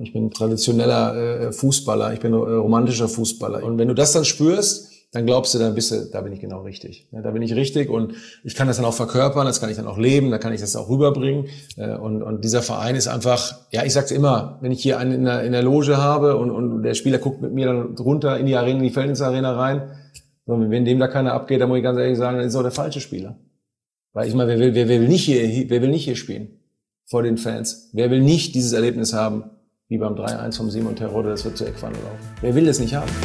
Ich bin traditioneller Fußballer, ich bin romantischer Fußballer. Und wenn du das dann spürst, dann glaubst du, da bin ich genau richtig. Da bin ich richtig und ich kann das dann auch verkörpern, das kann ich dann auch leben, da kann ich das auch rüberbringen. Und dieser Verein ist einfach, ja, ich sag's immer, wenn ich hier einen in der Loge habe und der Spieler guckt mit mir dann runter in die Arena, in die Felddienst-Arena rein, und wenn dem da keiner abgeht, dann muss ich ganz ehrlich sagen, dann ist auch der falsche Spieler. Weil ich meine, wer will nicht hier spielen vor den Fans? Wer will nicht dieses Erlebnis haben, wie beim 3-1 vom Simon Terodde, das wird zur Eckpfanne laufen? Wer will das nicht haben?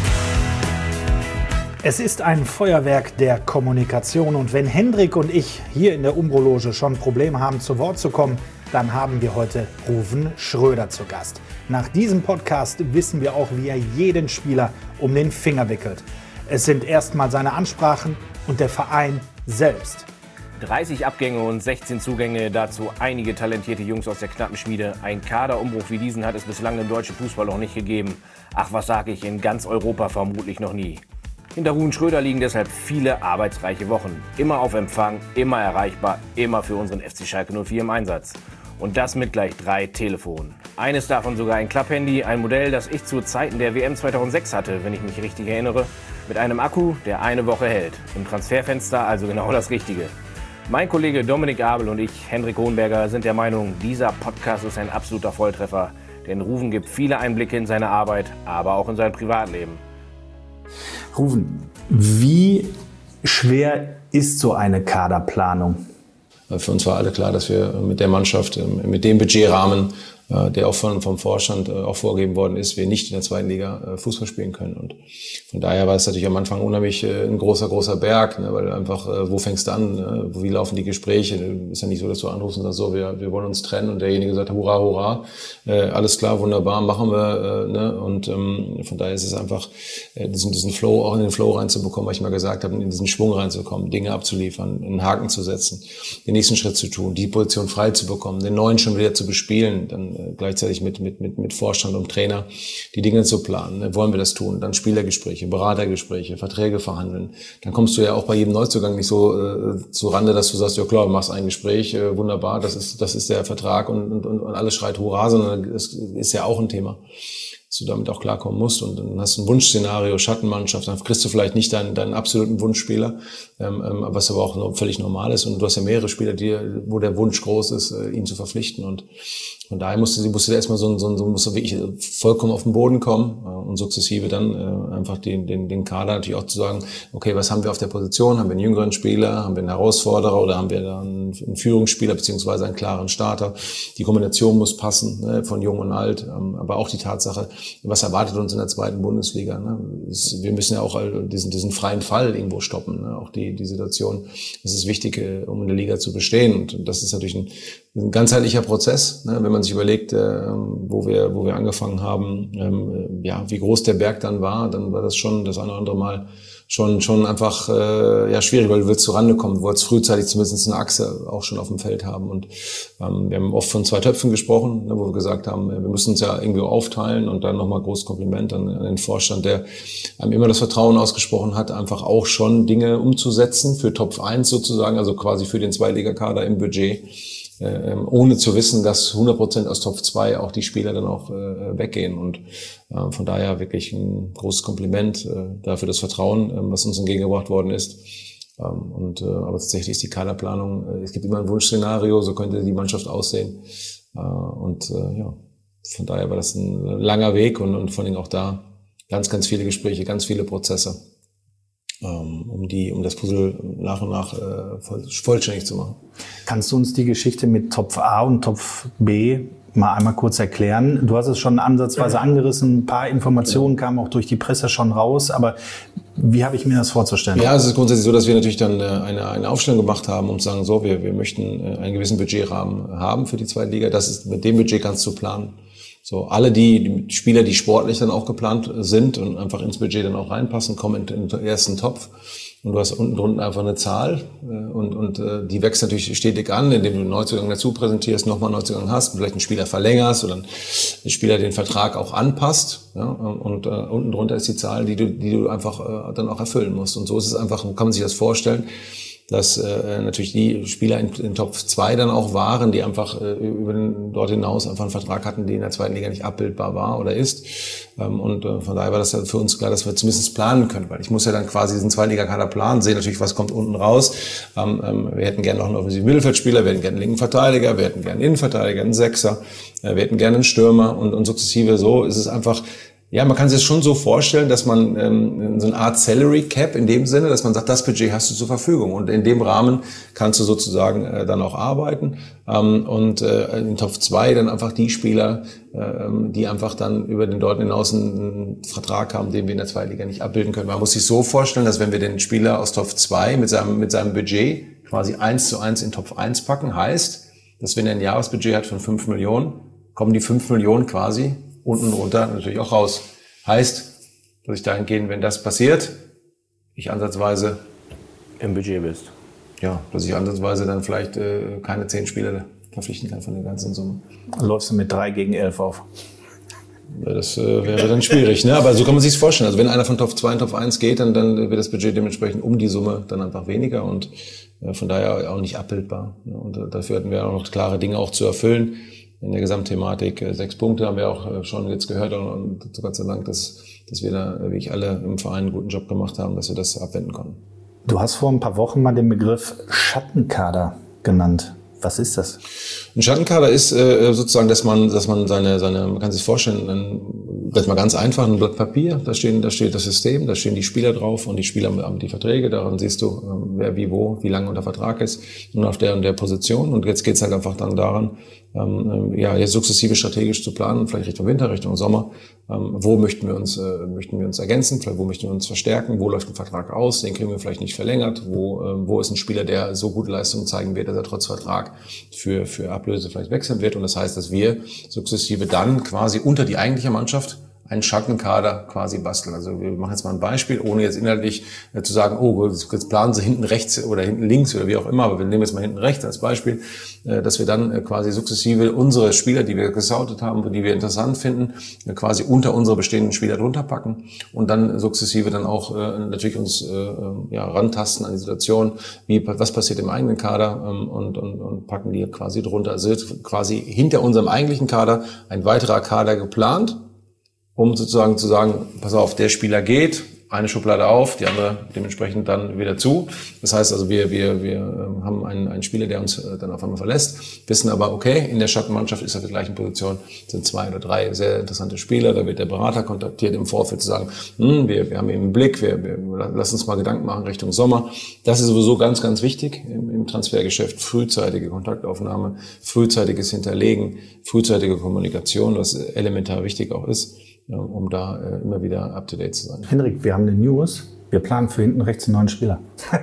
Es ist ein Feuerwerk der Kommunikation und wenn Hendrik und ich hier in der Umbro-Loge schon Probleme haben, zu Wort zu kommen, dann haben wir heute Ruven Schröder zu Gast. Nach diesem Podcast wissen wir auch, wie er jeden Spieler um den Finger wickelt. Es sind erstmal seine Ansprachen und der Verein selbst. 30 Abgänge und 16 Zugänge, dazu einige talentierte Jungs aus der knappen Schmiede. Ein Kaderumbruch wie diesen hat es bislang im deutschen Fußball noch nicht gegeben. Ach, was sag ich, in ganz Europa vermutlich noch nie. Hinter Ruven Schröder liegen deshalb viele arbeitsreiche Wochen. Immer auf Empfang, immer erreichbar, immer für unseren FC Schalke 04 im Einsatz. Und das mit gleich 3 Telefonen. Eines davon sogar ein Klapphandy, ein Modell, das ich zu Zeiten der WM 2006 hatte, wenn ich mich richtig erinnere. Mit einem Akku, der eine Woche hält. Im Transferfenster also genau das Richtige. Mein Kollege Dominik Abel und ich, Hendrik Hohenberger, sind der Meinung, dieser Podcast ist ein absoluter Volltreffer. Denn Ruven gibt viele Einblicke in seine Arbeit, aber auch in sein Privatleben. Ruven, wie schwer ist so eine Kaderplanung? Für uns war alle klar, dass wir mit der Mannschaft, mit dem Budgetrahmen, der auch vom Vorstand auch vorgegeben worden ist, wir nicht in der zweiten Liga Fußball spielen können. Und von daher war es natürlich am Anfang unheimlich ein großer Berg, ne, weil einfach, wo fängst du an, wie laufen die Gespräche? Ist ja nicht so, dass du anrufst und sagst, so, wir wollen uns trennen und derjenige sagt, hurra, hurra, alles klar, wunderbar, machen wir. Ne? Und von daher ist es einfach, diesen Flow, auch in den Flow reinzubekommen, was ich mal gesagt habe, in diesen Schwung reinzukommen, Dinge abzuliefern, einen Haken zu setzen, den nächsten Schritt zu tun, die Position frei zu bekommen, den neuen schon wieder zu bespielen, dann gleichzeitig mit Vorstand und Trainer die Dinge zu planen. Wollen wir das tun? Dann Spielergespräche, Beratergespräche, Verträge verhandeln. Dann kommst du ja auch bei jedem Neuzugang nicht so zu Rande, dass du sagst, ja klar, du machst ein Gespräch, wunderbar, das ist der Vertrag und alles schreit Hurra, sondern es ist ja auch ein Thema, dass du damit auch klarkommen musst und dann hast du ein Wunschszenario, Schattenmannschaft, dann kriegst du vielleicht nicht deinen absoluten Wunschspieler, was aber auch völlig normal ist und du hast ja mehrere Spieler, wo der Wunsch groß ist, ihn zu verpflichten und von daher musste erstmal musste wirklich vollkommen auf den Boden kommen und sukzessive dann einfach den Kader natürlich auch zu sagen, okay, was haben wir auf der Position? Haben wir einen jüngeren Spieler? Haben wir einen Herausforderer? Oder haben wir da einen Führungsspieler beziehungsweise einen klaren Starter? Die Kombination muss passen, ne, von jung und alt, aber auch die Tatsache, was erwartet uns in der zweiten Bundesliga? Ne? Wir müssen ja auch diesen freien Fall irgendwo stoppen, ne? Auch die Situation, das ist wichtig, um in der Liga zu bestehen und das ist natürlich ein ganzheitlicher Prozess, ne? Wenn man sich überlegt, wo wir angefangen haben, wie groß der Berg dann war das schon das eine oder andere Mal schon einfach schwierig, weil du willst zurande kommen, du wolltest frühzeitig zumindest eine Achse auch schon auf dem Feld haben und wir haben oft von 2 Töpfen gesprochen, ne, wo wir gesagt haben, wir müssen uns ja irgendwie aufteilen und dann nochmal großes Kompliment an den Vorstand, der einem immer das Vertrauen ausgesprochen hat, einfach auch schon Dinge umzusetzen für Top 1 sozusagen, also quasi für den Zweitligakader im Budget, ohne zu wissen, dass 100% aus Top 2 auch die Spieler dann auch weggehen und von daher wirklich ein großes Kompliment dafür das Vertrauen, was uns entgegengebracht worden ist. Aber tatsächlich ist die Kaderplanung, es gibt immer ein Wunschszenario, so könnte die Mannschaft aussehen. Von daher war das ein langer Weg und vor allem auch da ganz viele Gespräche, ganz viele Prozesse, um das Puzzle nach und nach vollständig zu machen. Kannst du uns die Geschichte mit Topf A und Topf B mal einmal kurz erklären? Du hast es schon ansatzweise angerissen, ein paar Informationen kamen auch durch die Presse schon raus, aber wie habe ich mir das vorzustellen? Ja, es ist grundsätzlich so, dass wir natürlich dann eine Aufstellung gemacht haben, um zu sagen, so, wir möchten einen gewissen Budgetrahmen haben für die zweite Liga. Das ist, mit dem Budget kannst du planen. So, alle die Spieler, die sportlich dann auch geplant sind und einfach ins Budget dann auch reinpassen, kommen in den ersten Topf. Und du hast unten drunter einfach eine Zahl und die wächst natürlich stetig an, indem du einen Neuzugang dazu präsentierst, nochmal einen Neuzugang hast, vielleicht einen Spieler verlängerst oder einen Spieler den Vertrag auch anpasst. Ja, und unten drunter ist die Zahl, die du einfach dann auch erfüllen musst. Und so ist es einfach, kann man sich das vorstellen. dass natürlich die Spieler in Top 2 dann auch waren, die einfach dort hinaus einfach einen Vertrag hatten, der in der zweiten Liga nicht abbildbar war oder ist. Und von daher war das ja für uns klar, dass wir zumindest planen können, weil ich muss ja dann quasi diesen Zweitligakader planen, sehen natürlich, was kommt unten raus. Wir hätten gerne noch einen offensiven Mittelfeldspieler, wir hätten gerne einen linken Verteidiger, wir hätten gerne einen Innenverteidiger, einen Sechser, wir hätten gerne einen Stürmer und sukzessive so ist es einfach. Ja, man kann sich das schon so vorstellen, dass man so eine Art Salary Cap in dem Sinne, dass man sagt, das Budget hast du zur Verfügung und in dem Rahmen kannst du sozusagen dann auch arbeiten und in Top 2 dann einfach die Spieler, die einfach dann über den dort hinaus einen Vertrag haben, den wir in der zweiten Liga nicht abbilden können. Man muss sich so vorstellen, dass wenn wir den Spieler aus Top 2 mit seinem Budget quasi 1:1 in Top 1 packen, heißt, dass wenn er ein Jahresbudget hat von 5 Millionen, kommen die 5 Millionen quasi unten runter natürlich auch raus. Heißt, dass ich dahingehend, wenn das passiert, ich ansatzweise im Budget bist. Ja, dass ich ansatzweise dann vielleicht keine 10 Spieler verpflichten kann von der ganzen Summe. Dann läufst du mit 3 gegen 11 auf. Ja, das wäre dann schwierig, ne? Aber so kann man sich's vorstellen. Also wenn einer von Top 2 in Top 1 geht, dann wird das Budget dementsprechend um die Summe dann einfach weniger und von daher auch nicht abbildbar. Und dafür hatten wir auch noch klare Dinge auch zu erfüllen. In der Gesamtthematik 6 Punkte haben wir auch schon jetzt gehört und Gott sei Dank, dass wir da wirklich alle im Verein einen guten Job gemacht haben, dass wir das abwenden konnten. Du hast vor ein paar Wochen mal den Begriff Schattenkader genannt. Was ist das? Ein Schattenkader ist sozusagen, dass man seine, man kann sich vorstellen, das mal ganz einfach, ein Blatt Papier, da steht das System, da stehen die Spieler drauf und die Spieler haben die Verträge, daran siehst du, wer wie wo, wie lange unter Vertrag ist und auf der und der Position und jetzt geht's halt einfach dann daran, jetzt sukzessive strategisch zu planen, vielleicht Richtung Winter, Richtung Sommer, wo möchten wir uns ergänzen, vielleicht wo möchten wir uns verstärken, wo läuft ein Vertrag aus, den kriegen wir vielleicht nicht verlängert, wo ist ein Spieler, der so gute Leistungen zeigen wird, dass er trotz Vertrag für Ablöse vielleicht wechseln wird und das heißt, dass wir sukzessive dann quasi unter die eigentliche Mannschaft einen Schattenkader quasi basteln. Also wir machen jetzt mal ein Beispiel, ohne jetzt inhaltlich zu sagen, oh, jetzt planen Sie hinten rechts oder hinten links oder wie auch immer, aber wir nehmen jetzt mal hinten rechts als Beispiel, dass wir dann quasi sukzessive unsere Spieler, die wir gescoutet haben, die wir interessant finden, quasi unter unsere bestehenden Spieler drunter packen und dann sukzessive dann auch natürlich uns rantasten an die Situation, was passiert im eigenen Kader und packen die quasi drunter. Also wird quasi hinter unserem eigentlichen Kader ein weiterer Kader geplant, um sozusagen zu sagen, pass auf, der Spieler geht, eine Schublade auf, die andere dementsprechend dann wieder zu. Das heißt also, wir haben einen Spieler, der uns dann auf einmal verlässt, wissen aber, okay, in der Schattenmannschaft ist auf der gleichen Position, sind 2 oder 3 sehr interessante Spieler, da wird der Berater kontaktiert im Vorfeld zu sagen, wir haben ihn im Blick, wir lassen uns mal Gedanken machen Richtung Sommer. Das ist sowieso ganz, ganz wichtig im Transfergeschäft, frühzeitige Kontaktaufnahme, frühzeitiges Hinterlegen, frühzeitige Kommunikation, was elementar wichtig auch ist, um da immer wieder up-to-date zu sein. Hendrik, wir haben eine News. Wir planen für hinten rechts einen neuen Spieler.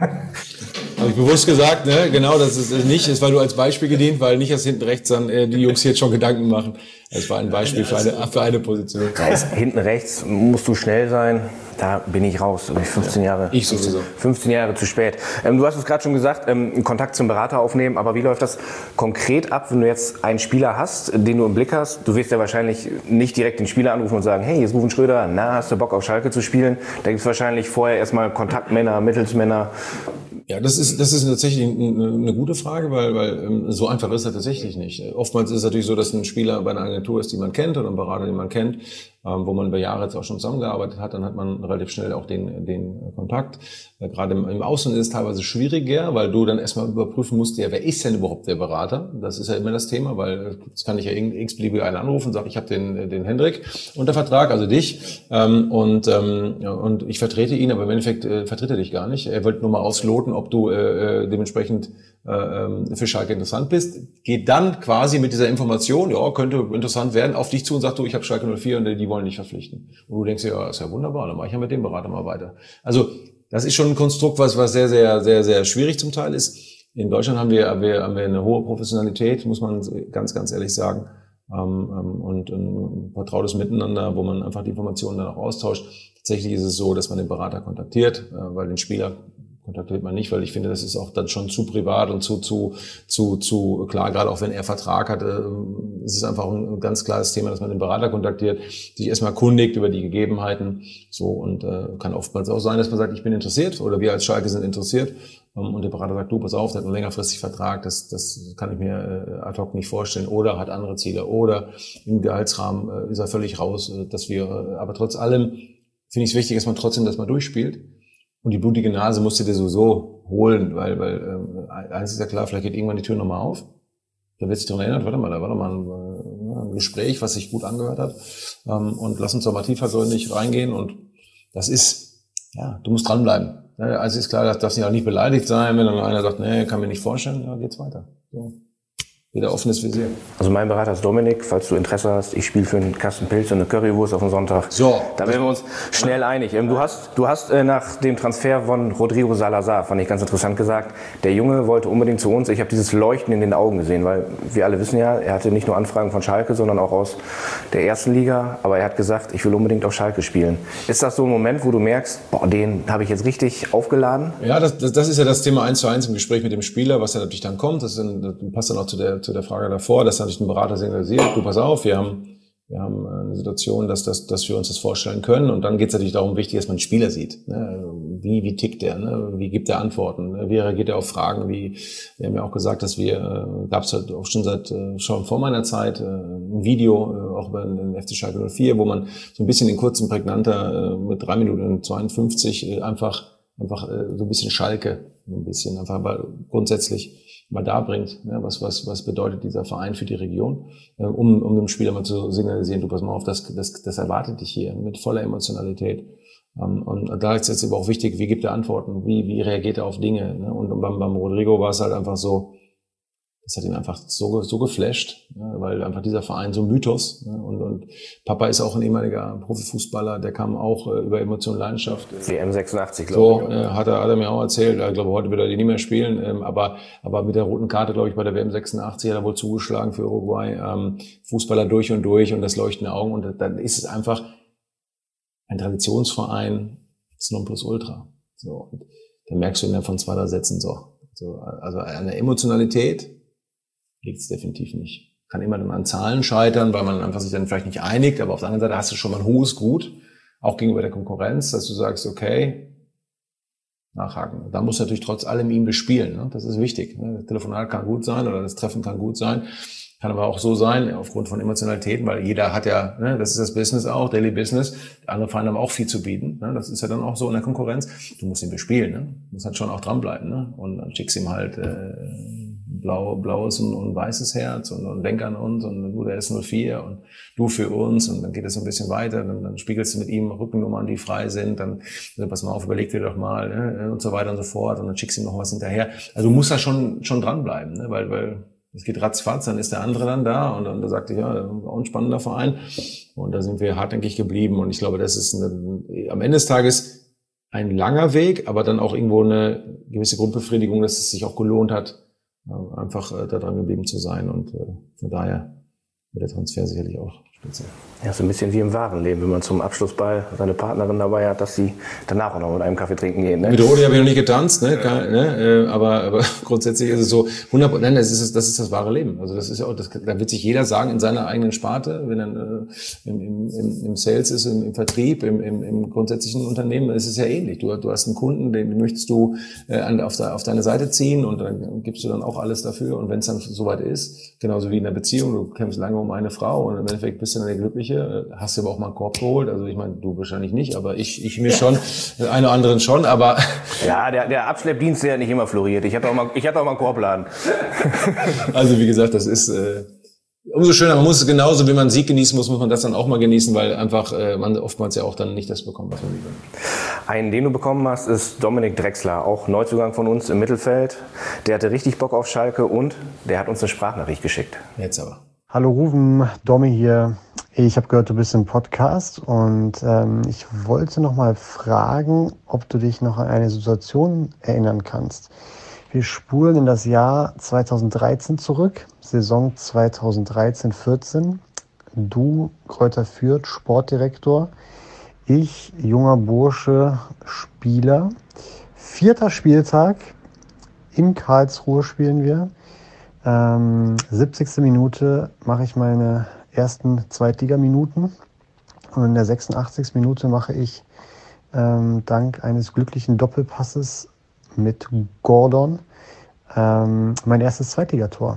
Habe ich bewusst gesagt, ne? Genau, das ist nicht, es war nur als Beispiel gedient, weil nicht erst hinten rechts dann die Jungs jetzt schon Gedanken machen. Es war ein Beispiel für eine Position. Hinten rechts musst du schnell sein. Da bin ich raus. Da bin ich 15 Jahre. Ich sowieso. 15 Jahre zu spät. Du hast es gerade schon gesagt, Kontakt zum Berater aufnehmen. Aber wie läuft das konkret ab, wenn du jetzt einen Spieler hast, den du im Blick hast? Du wirst ja wahrscheinlich nicht direkt den Spieler anrufen und sagen, hey, hier ist Ruven Schröder, hast du Bock auf Schalke zu spielen? Da gibt es wahrscheinlich vorher erstmal Kontaktmänner, Mittelsmänner. Ja, das ist tatsächlich eine gute Frage, weil so einfach ist er tatsächlich nicht. Oftmals ist es natürlich so, dass ein Spieler bei einer Agentur ist, die man kennt, oder ein Berater, den man kennt, wo man über Jahre jetzt auch schon zusammengearbeitet hat, dann hat man relativ schnell auch den Kontakt. Gerade im Ausland ist es teilweise schwieriger, weil du dann erstmal überprüfen musst, wer ist denn überhaupt der Berater? Das ist ja immer das Thema, weil das kann ich ja x-beliebige einen anrufen und sagen, ich habe den Hendrik unter Vertrag, also dich, und ich vertrete ihn, aber im Endeffekt vertritt er dich gar nicht. Er wollte nur mal ausloten, ob du dementsprechend für Schalke interessant bist, geht dann quasi mit dieser Information, ja, könnte interessant werden, auf dich zu und sagt, du, ich habe Schalke 04 und die wollen dich verpflichten. Und du denkst dir, ja, ist ja wunderbar, dann mache ich ja mit dem Berater mal weiter. Also das ist schon ein Konstrukt, was sehr, sehr, sehr, sehr schwierig zum Teil ist. In Deutschland haben wir eine hohe Professionalität, muss man ganz, ganz ehrlich sagen, und ein vertrautes Miteinander, wo man einfach die Informationen dann auch austauscht. Tatsächlich ist es so, dass man den Berater kontaktiert, weil den Spieler kontaktiert man nicht, weil ich finde, das ist auch dann schon zu privat und zu klar, gerade auch wenn er Vertrag hat, ist es einfach ein ganz klares Thema, dass man den Berater kontaktiert, sich erstmal kundigt über die Gegebenheiten, so, und kann oftmals auch sein, dass man sagt, ich bin interessiert, oder wir als Schalke sind interessiert, und der Berater sagt, du, pass auf, der hat einen längerfristig Vertrag, das kann ich mir ad hoc nicht vorstellen, oder hat andere Ziele, oder im Gehaltsrahmen ist er völlig raus, aber trotz allem finde ich es wichtig, dass man trotzdem das mal durchspielt. Und die blutige Nase musst du dir sowieso holen, weil eins ist ja klar, vielleicht geht irgendwann die Tür nochmal auf. Da wird sich daran erinnert, warte mal, da war doch mal ein Gespräch, was sich gut angehört hat. Und lass uns doch mal tiefergründig reingehen. Und das ist, ja, du musst dranbleiben. Also ist klar, das darf nicht auch nicht beleidigt sein, wenn dann einer sagt, nee, kann mir nicht vorstellen, ja, geht's weiter. So. Wieder offenes Visier. Also mein Berater ist Dominik, falls du Interesse hast. Ich spiele für einen Kasten Pilz und eine Currywurst auf den Sonntag. So. Da werden wir uns schnell einig. Du hast nach dem Transfer von Rodrigo Salazar, fand ich ganz interessant, gesagt, der Junge wollte unbedingt zu uns. Ich habe dieses Leuchten in den Augen gesehen, weil wir alle wissen ja, er hatte nicht nur Anfragen von Schalke, sondern auch aus der ersten Liga. Aber er hat gesagt, ich will unbedingt auf Schalke spielen. Ist das so ein Moment, wo du merkst, boah, den habe ich jetzt richtig aufgeladen? Ja, das ist ja das Thema 1:1 im Gespräch mit dem Spieler, was ja natürlich dann kommt. Das passt dann auch zu der Frage davor, dass natürlich ein Berater signalisiert, du, pass auf, wir haben eine Situation, dass wir uns das vorstellen können. Und dann geht es natürlich darum, wichtig, dass man einen Spieler sieht. Ne? Wie tickt der? Ne? Wie gibt er Antworten? Ne? Wie reagiert er auf Fragen? Wir haben ja auch gesagt, dass gab es halt auch schon vor meiner Zeit ein Video, auch über den FC Schalke 04, wo man so ein bisschen in kurzen prägnanter mit 3 Minuten 52 einfach so ein bisschen Schalke, ein bisschen einfach aber grundsätzlich mal da bringt, ne, was bedeutet dieser Verein für die Region, um dem Spieler mal zu signalisieren, du pass mal auf, das erwartet dich hier mit voller Emotionalität. Und da ist jetzt aber auch wichtig, wie gibt er Antworten, wie reagiert er auf Dinge, ne? Und beim Rodrigo war es halt einfach so, das hat ihn einfach so geflasht, ne, weil einfach dieser Verein so ein Mythos, ne, und Papa ist auch ein ehemaliger Profifußballer, der kam auch über Emotion, Leidenschaft. WM 86, glaube ich. So, hat er mir auch erzählt, ich glaube, heute wird er die nicht mehr spielen, aber mit der roten Karte, glaube ich, bei der WM 86 hat er wohl zugeschlagen für Uruguay, Fußballer durch und das leuchtende Augen, und dann ist es einfach ein Traditionsverein, das Nonplusultra. So, und dann merkst du innerhalb von 2, 3 Sätzen also an der Emotionalität liegt es definitiv nicht. Kann immer dann an Zahlen scheitern, weil man einfach sich dann vielleicht nicht einigt, aber auf der anderen Seite hast du schon mal ein hohes Gut, auch gegenüber der Konkurrenz, dass du sagst, okay, nachhaken. Da muss natürlich trotz allem ihn bespielen, ne? Das ist wichtig. Ne? Das Telefonat kann gut sein oder das Treffen kann gut sein, kann aber auch so sein, aufgrund von Emotionalitäten, weil jeder hat ja, ne, das ist das Business auch, Daily Business, andere Vereine haben auch viel zu bieten, ne? Das ist ja dann auch so in der Konkurrenz. Du musst ihn bespielen, ne? Du musst halt schon auch dranbleiben, ne? Und dann schickst ihm halt blaues und weißes Herz und denk an uns und du, der ist 04 und du für uns, und dann geht es so ein bisschen weiter, dann spiegelst du mit ihm Rückennummern, die frei sind, dann pass mal auf, überleg dir doch mal, ne? Und so weiter und so fort, und dann schickst du ihm noch was hinterher. Also du musst da schon dranbleiben, ne? Weil es geht ratzfatz, dann ist der andere dann da, und dann sagte ich, ja, auch ein spannender Verein, und da sind wir hartmäßig geblieben, und ich glaube, das ist am Ende des Tages ein langer Weg, aber dann auch irgendwo eine gewisse Grundbefriedigung, dass es sich auch gelohnt hat, einfach da dran geblieben zu sein, und von daher wird der Transfer sicherlich auch speziell. Ja, so ein bisschen wie im wahren Leben, wenn man zum Abschlussball seine Partnerin dabei hat, dass sie danach auch noch mit einem Kaffee trinken gehen. Ne? Mit Rodi habe ich noch nicht getanzt, ne? Aber grundsätzlich ist es so 100%. Nein, das ist das wahre Leben. Also das ist ja auch, da wird sich jeder sagen in seiner eigenen Sparte, wenn er im Sales ist, im Vertrieb, im grundsätzlichen Unternehmen, ist es ja ähnlich. Du hast einen Kunden, den möchtest du auf deine Seite ziehen, und dann gibst du dann auch alles dafür. Und wenn es dann soweit ist, genauso wie in der Beziehung, du kämpfst lange um eine Frau, und im Endeffekt bist du dann der Glückliche. Hast du aber auch mal einen Korb geholt, also ich meine, du wahrscheinlich nicht, aber ich mir schon, den einen oder anderen schon, aber... Ja, der Abschleppdienst, der hat nicht immer floriert. Ich hatte auch mal einen Korbladen. Also wie gesagt, das ist umso schöner, man muss es genauso, wie man Sieg genießen muss man das dann auch mal genießen, weil einfach man oftmals ja auch dann nicht das bekommt, was man will. Einen, den du bekommen hast, ist Dominik Drexler, auch Neuzugang von uns im Mittelfeld. Der hatte richtig Bock auf Schalke, und der hat uns eine Sprachnachricht geschickt. Jetzt aber. Hallo Ruven, Domi hier. Ich habe gehört, du bist im Podcast, und ich wollte noch mal fragen, ob du dich noch an eine Situation erinnern kannst. Wir spulen in das Jahr 2013 zurück, Saison 2013/14. Du, Greuther Fürth, Sportdirektor. Ich, junger Bursche, Spieler. 4. Spieltag. In Karlsruhe spielen wir. 70. Minute mache ich meine ersten Zweitligaminuten. Und in der 86. Minute mache ich dank eines glücklichen Doppelpasses mit Gordon mein erstes Zweitligator.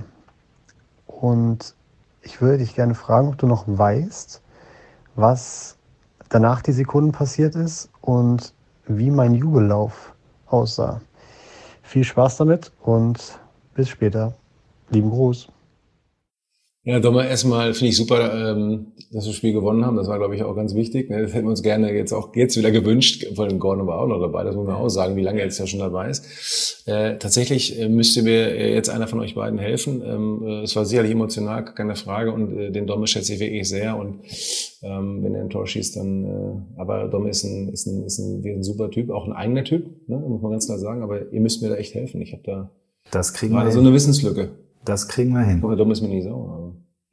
Und ich würde dich gerne fragen, ob du noch weißt, was danach die Sekunden passiert ist und wie mein Jubellauf aussah. Viel Spaß damit und bis später. Lieben Gruß. Ja, Domme, erstmal finde ich super, dass wir das Spiel gewonnen haben. Das war, glaube ich, auch ganz wichtig. Das hätten wir uns gerne jetzt wieder gewünscht. Vor allem Gordon war auch noch dabei. Das muss man auch sagen, wie lange er jetzt ja schon dabei ist. Tatsächlich müsste mir jetzt einer von euch beiden helfen. Es war sicherlich emotional, keine Frage. Und den Domme schätze ich wirklich sehr. Und wenn er ein Tor schießt, dann. Aber Domme ist ein super Typ, auch ein eigener Typ, ne? Muss man ganz klar sagen. Aber ihr müsst mir da echt helfen. Ich habe da gerade so eine Wissenslücke. Das kriegen wir hin. Der Domme ist mir nicht sauer. Aber,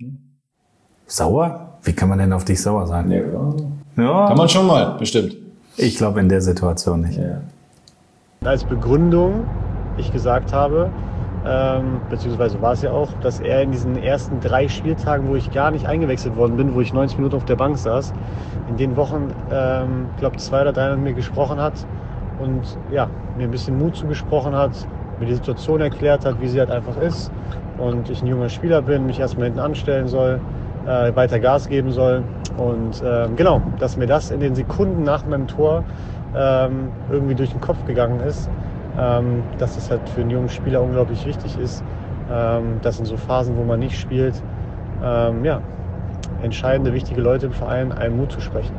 Sauer? Wie kann man denn auf dich sauer sein? Ja. Kann man schon mal, bestimmt. Ich glaube in der Situation nicht. Ja. Als Begründung ich gesagt habe, beziehungsweise war es ja auch, dass er in diesen ersten 3 Spieltagen, wo ich gar nicht eingewechselt worden bin, wo ich 90 Minuten auf der Bank saß, in den Wochen, ich glaube 2 oder 3 mit mir gesprochen hat und ja, mir ein bisschen Mut zugesprochen hat, mir die Situation erklärt hat, wie sie halt einfach ist und ich ein junger Spieler bin, mich erstmal hinten anstellen soll, weiter Gas geben soll und genau, dass mir das in den Sekunden nach meinem Tor irgendwie durch den Kopf gegangen ist, dass es halt für einen jungen Spieler unglaublich wichtig ist, dass in so Phasen, wo man nicht spielt, entscheidende, wichtige Leute im Verein einem Mut zu sprechen.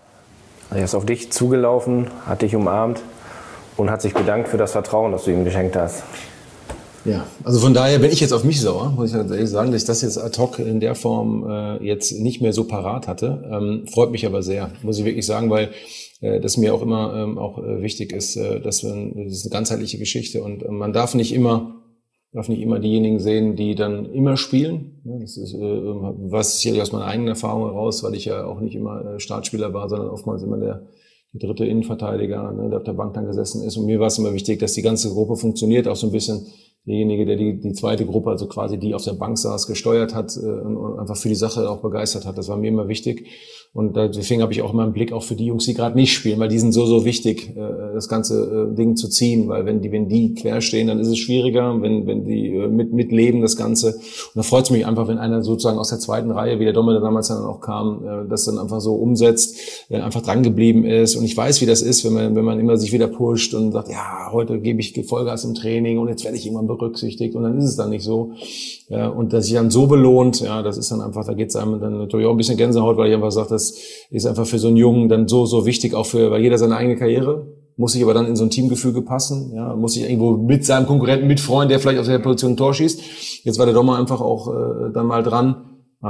Er ist auf dich zugelaufen, hat dich umarmt und hat sich bedankt für das Vertrauen, das du ihm geschenkt hast. Ja, also von daher bin ich jetzt auf mich sauer, muss ich ganz ehrlich sagen, dass ich das jetzt ad hoc in der Form jetzt nicht mehr so parat hatte. Freut mich aber sehr, muss ich wirklich sagen, weil das mir auch immer auch wichtig ist, dass das ist eine ganzheitliche Geschichte und man darf nicht immer diejenigen sehen, die dann immer spielen. Das ist was sicherlich aus meiner eigenen Erfahrung heraus, weil ich ja auch nicht immer Startspieler war, sondern oftmals immer der dritte Innenverteidiger, der auf der Bank dann gesessen ist. Und mir war es immer wichtig, dass die ganze Gruppe funktioniert, auch so ein bisschen derjenige, der die zweite Gruppe, also quasi die auf der Bank saß, gesteuert hat und einfach für die Sache auch begeistert hat. Das war mir immer wichtig. Und deswegen habe ich auch immer einen Blick auch für die Jungs, die gerade nicht spielen, weil die sind so wichtig, das ganze Ding zu ziehen. Weil wenn die quer stehen, dann ist es schwieriger, wenn die mitleben das Ganze. Und da freut es mich einfach, wenn einer sozusagen aus der zweiten Reihe, wie der Domme, der damals dann auch kam, das dann einfach so umsetzt, einfach dran geblieben ist. Und ich weiß, wie das ist, wenn man immer sich wieder pusht und sagt, ja, heute gebe ich Vollgas im Training und jetzt werde ich irgendwann berücksichtigt. Und dann ist es dann nicht so. Ja, und dass sich dann so belohnt, ja, das ist dann einfach, da geht es einem dann natürlich auch ein bisschen Gänsehaut, weil ich einfach sage, das ist einfach für so einen Jungen dann so wichtig, auch weil jeder seine eigene Karriere, muss sich aber dann in so ein Teamgefüge passen, ja, muss sich irgendwo mit seinem Konkurrenten mitfreuen, der vielleicht auf der Position ein Tor schießt. Jetzt war der Domme einfach auch dann mal dran.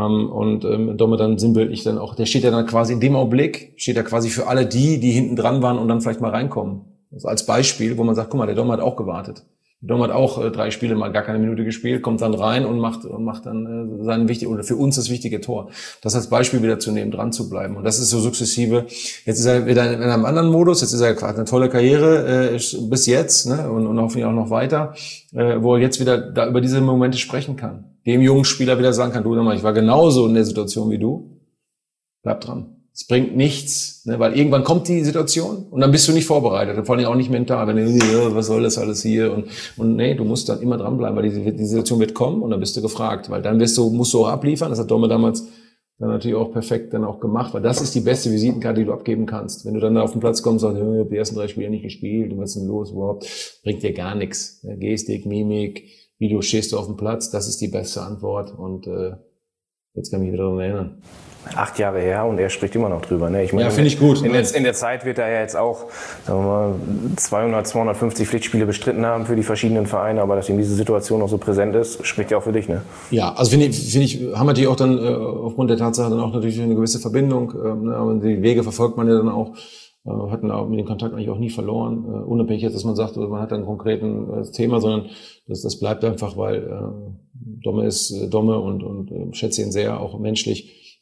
Und Domme dann sinnbildlich dann auch, der steht ja dann quasi in dem Augenblick, steht ja quasi für alle die hinten dran waren und dann vielleicht mal reinkommen. Also als Beispiel, wo man sagt, guck mal, der Domme hat auch gewartet. Dom hat auch 3 Spiele mal gar keine Minute gespielt, kommt dann rein und macht dann sein wichtiges oder für uns das wichtige Tor. Das als Beispiel wieder zu nehmen, dran zu bleiben. Und das ist so sukzessive. Jetzt ist er wieder in einem anderen Modus. Jetzt ist er quasi eine tolle Karriere bis jetzt, ne, und hoffentlich auch noch weiter, wo er jetzt wieder da über diese Momente sprechen kann. Dem jungen Spieler wieder sagen kann, du, ich war genauso in der Situation wie du. Bleib dran. Es bringt nichts, ne, weil irgendwann kommt die Situation und dann bist du nicht vorbereitet, vor allem auch nicht mental, wenn du, was soll das alles hier und nee, du musst dann immer dranbleiben, weil die Situation wird kommen und dann bist du gefragt, weil dann musst du auch abliefern, das hat Domme damals dann natürlich auch perfekt dann auch gemacht, weil das ist die beste Visitenkarte, die du abgeben kannst. Wenn du dann da auf den Platz kommst und sagst, ich habe die ersten 3 Spiele nicht gespielt, was ist denn los überhaupt, bringt dir gar nichts. Gestik, Mimik, wie du stehst du auf dem Platz, das ist die beste Antwort und jetzt kann ich mich wieder daran erinnern. 8 Jahre her und er spricht immer noch drüber. Ne? Ich meine, ja, finde ich gut. In der Zeit wird er ja jetzt auch, sagen wir mal, 200, 250 Pflichtspiele bestritten haben für die verschiedenen Vereine, aber dass ihm diese Situation noch so präsent ist, spricht ja auch für dich, ne? Ja, also finde ich, haben natürlich auch dann aufgrund der Tatsache dann auch natürlich eine gewisse Verbindung, ne? Aber die Wege verfolgt man ja dann auch, hatten auch mit dem Kontakt eigentlich auch nie verloren, unabhängig jetzt, dass man sagt, man hat ein konkreten Thema, sondern das bleibt einfach, weil Domme ist Domme und schätze ihn sehr, auch menschlich.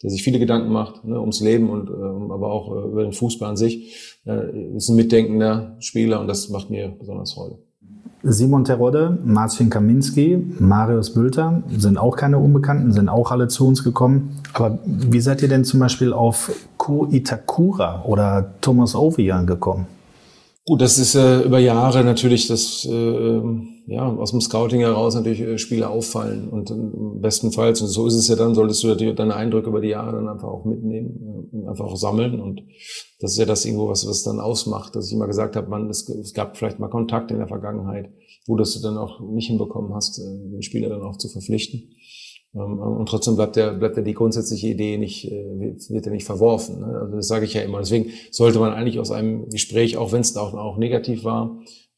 der sich viele Gedanken macht, ne, ums Leben und aber auch über den Fußball an sich. Ist ein mitdenkender Spieler und das macht mir besonders Freude. Simon Terodde, Marcin Kaminski, Marius Bülter sind auch keine Unbekannten, sind auch alle zu uns gekommen. Aber wie seid ihr denn zum Beispiel auf Ko Itakura oder Thomas Owian gekommen? Gut, das ist über Jahre natürlich das aus dem Scouting heraus natürlich Spieler auffallen und bestenfalls, und so ist es ja dann, solltest du natürlich deine Eindrücke über die Jahre dann einfach auch mitnehmen und einfach auch sammeln und das ist ja das irgendwo, was dann ausmacht, dass ich immer gesagt habe, es gab vielleicht mal Kontakte in der Vergangenheit, wo du dann auch nicht hinbekommen hast, den Spieler dann auch zu verpflichten. Und trotzdem bleibt die grundsätzliche Idee wird ja nicht verworfen. Ne? Also das sage ich ja immer. Deswegen sollte man eigentlich aus einem Gespräch, auch wenn es auch negativ war,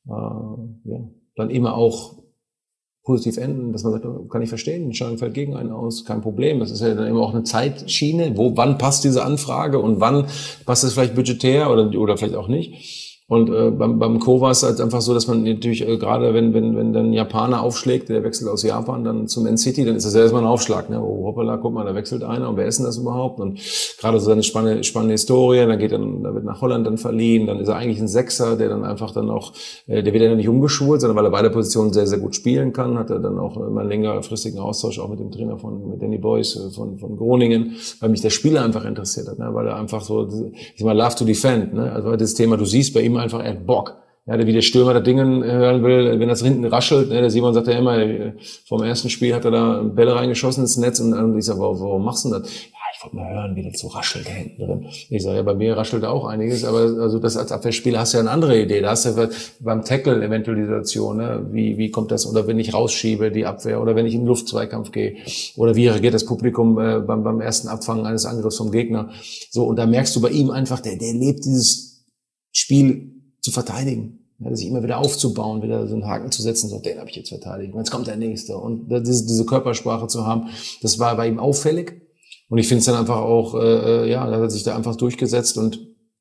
dann immer auch positiv enden, dass man sagt, kann ich verstehen, die Entscheidung fällt gegen einen aus, kein Problem. Das ist ja dann immer auch eine Zeitschiene, wann passt diese Anfrage und wann passt es vielleicht budgetär oder vielleicht auch nicht. Und beim Co war es halt einfach so, dass man natürlich gerade wenn dann ein Japaner aufschlägt, der wechselt aus Japan dann zu Man City, dann ist das ja erstmal ein Aufschlag, ne? Oh, hoppala, guck mal, da wechselt einer und wer ist denn das überhaupt? Und gerade so eine spannende Historie, da wird nach Holland dann verliehen, dann ist er eigentlich ein Sechser, der dann einfach dann auch, der wird ja nicht umgeschult, sondern weil er beide Positionen sehr, sehr gut spielen kann, hat er dann auch immer einen längerfristigen Austausch auch mit dem Trainer mit Danny Boyce von Groningen, weil mich der Spieler einfach interessiert hat, ne? Weil er einfach so, ich sag mal, love to defend, ne? Also das Thema, du siehst bei ihm einfach, er hat Bock. Ja, wie der Stürmer das Ding hören will, wenn das hinten raschelt, ne, der Simon sagt ja immer, vom ersten Spiel hat er da Bälle reingeschossen ins Netz und ich sag, warum machst du das? Ja, ich wollte mal hören, wie das so raschelt da hinten drin. Ich sage, ja, bei mir raschelt da auch einiges, aber also das als Abwehrspieler hast du ja eine andere Idee. Da hast du beim Tackle eventuell die Situation, ne, wie kommt das, oder wenn ich rausschiebe, die Abwehr, oder wenn ich in den Luftzweikampf gehe, oder wie reagiert das Publikum beim ersten Abfangen eines Angriffs vom Gegner. So, und da merkst du bei ihm einfach, der lebt dieses Spiel zu verteidigen, ja, sich immer wieder aufzubauen, wieder so einen Haken zu setzen, so, den habe ich jetzt verteidigt, und jetzt kommt der Nächste. Und diese Körpersprache zu haben, das war bei ihm auffällig. Und ich finde es dann einfach auch, da hat er sich da einfach durchgesetzt und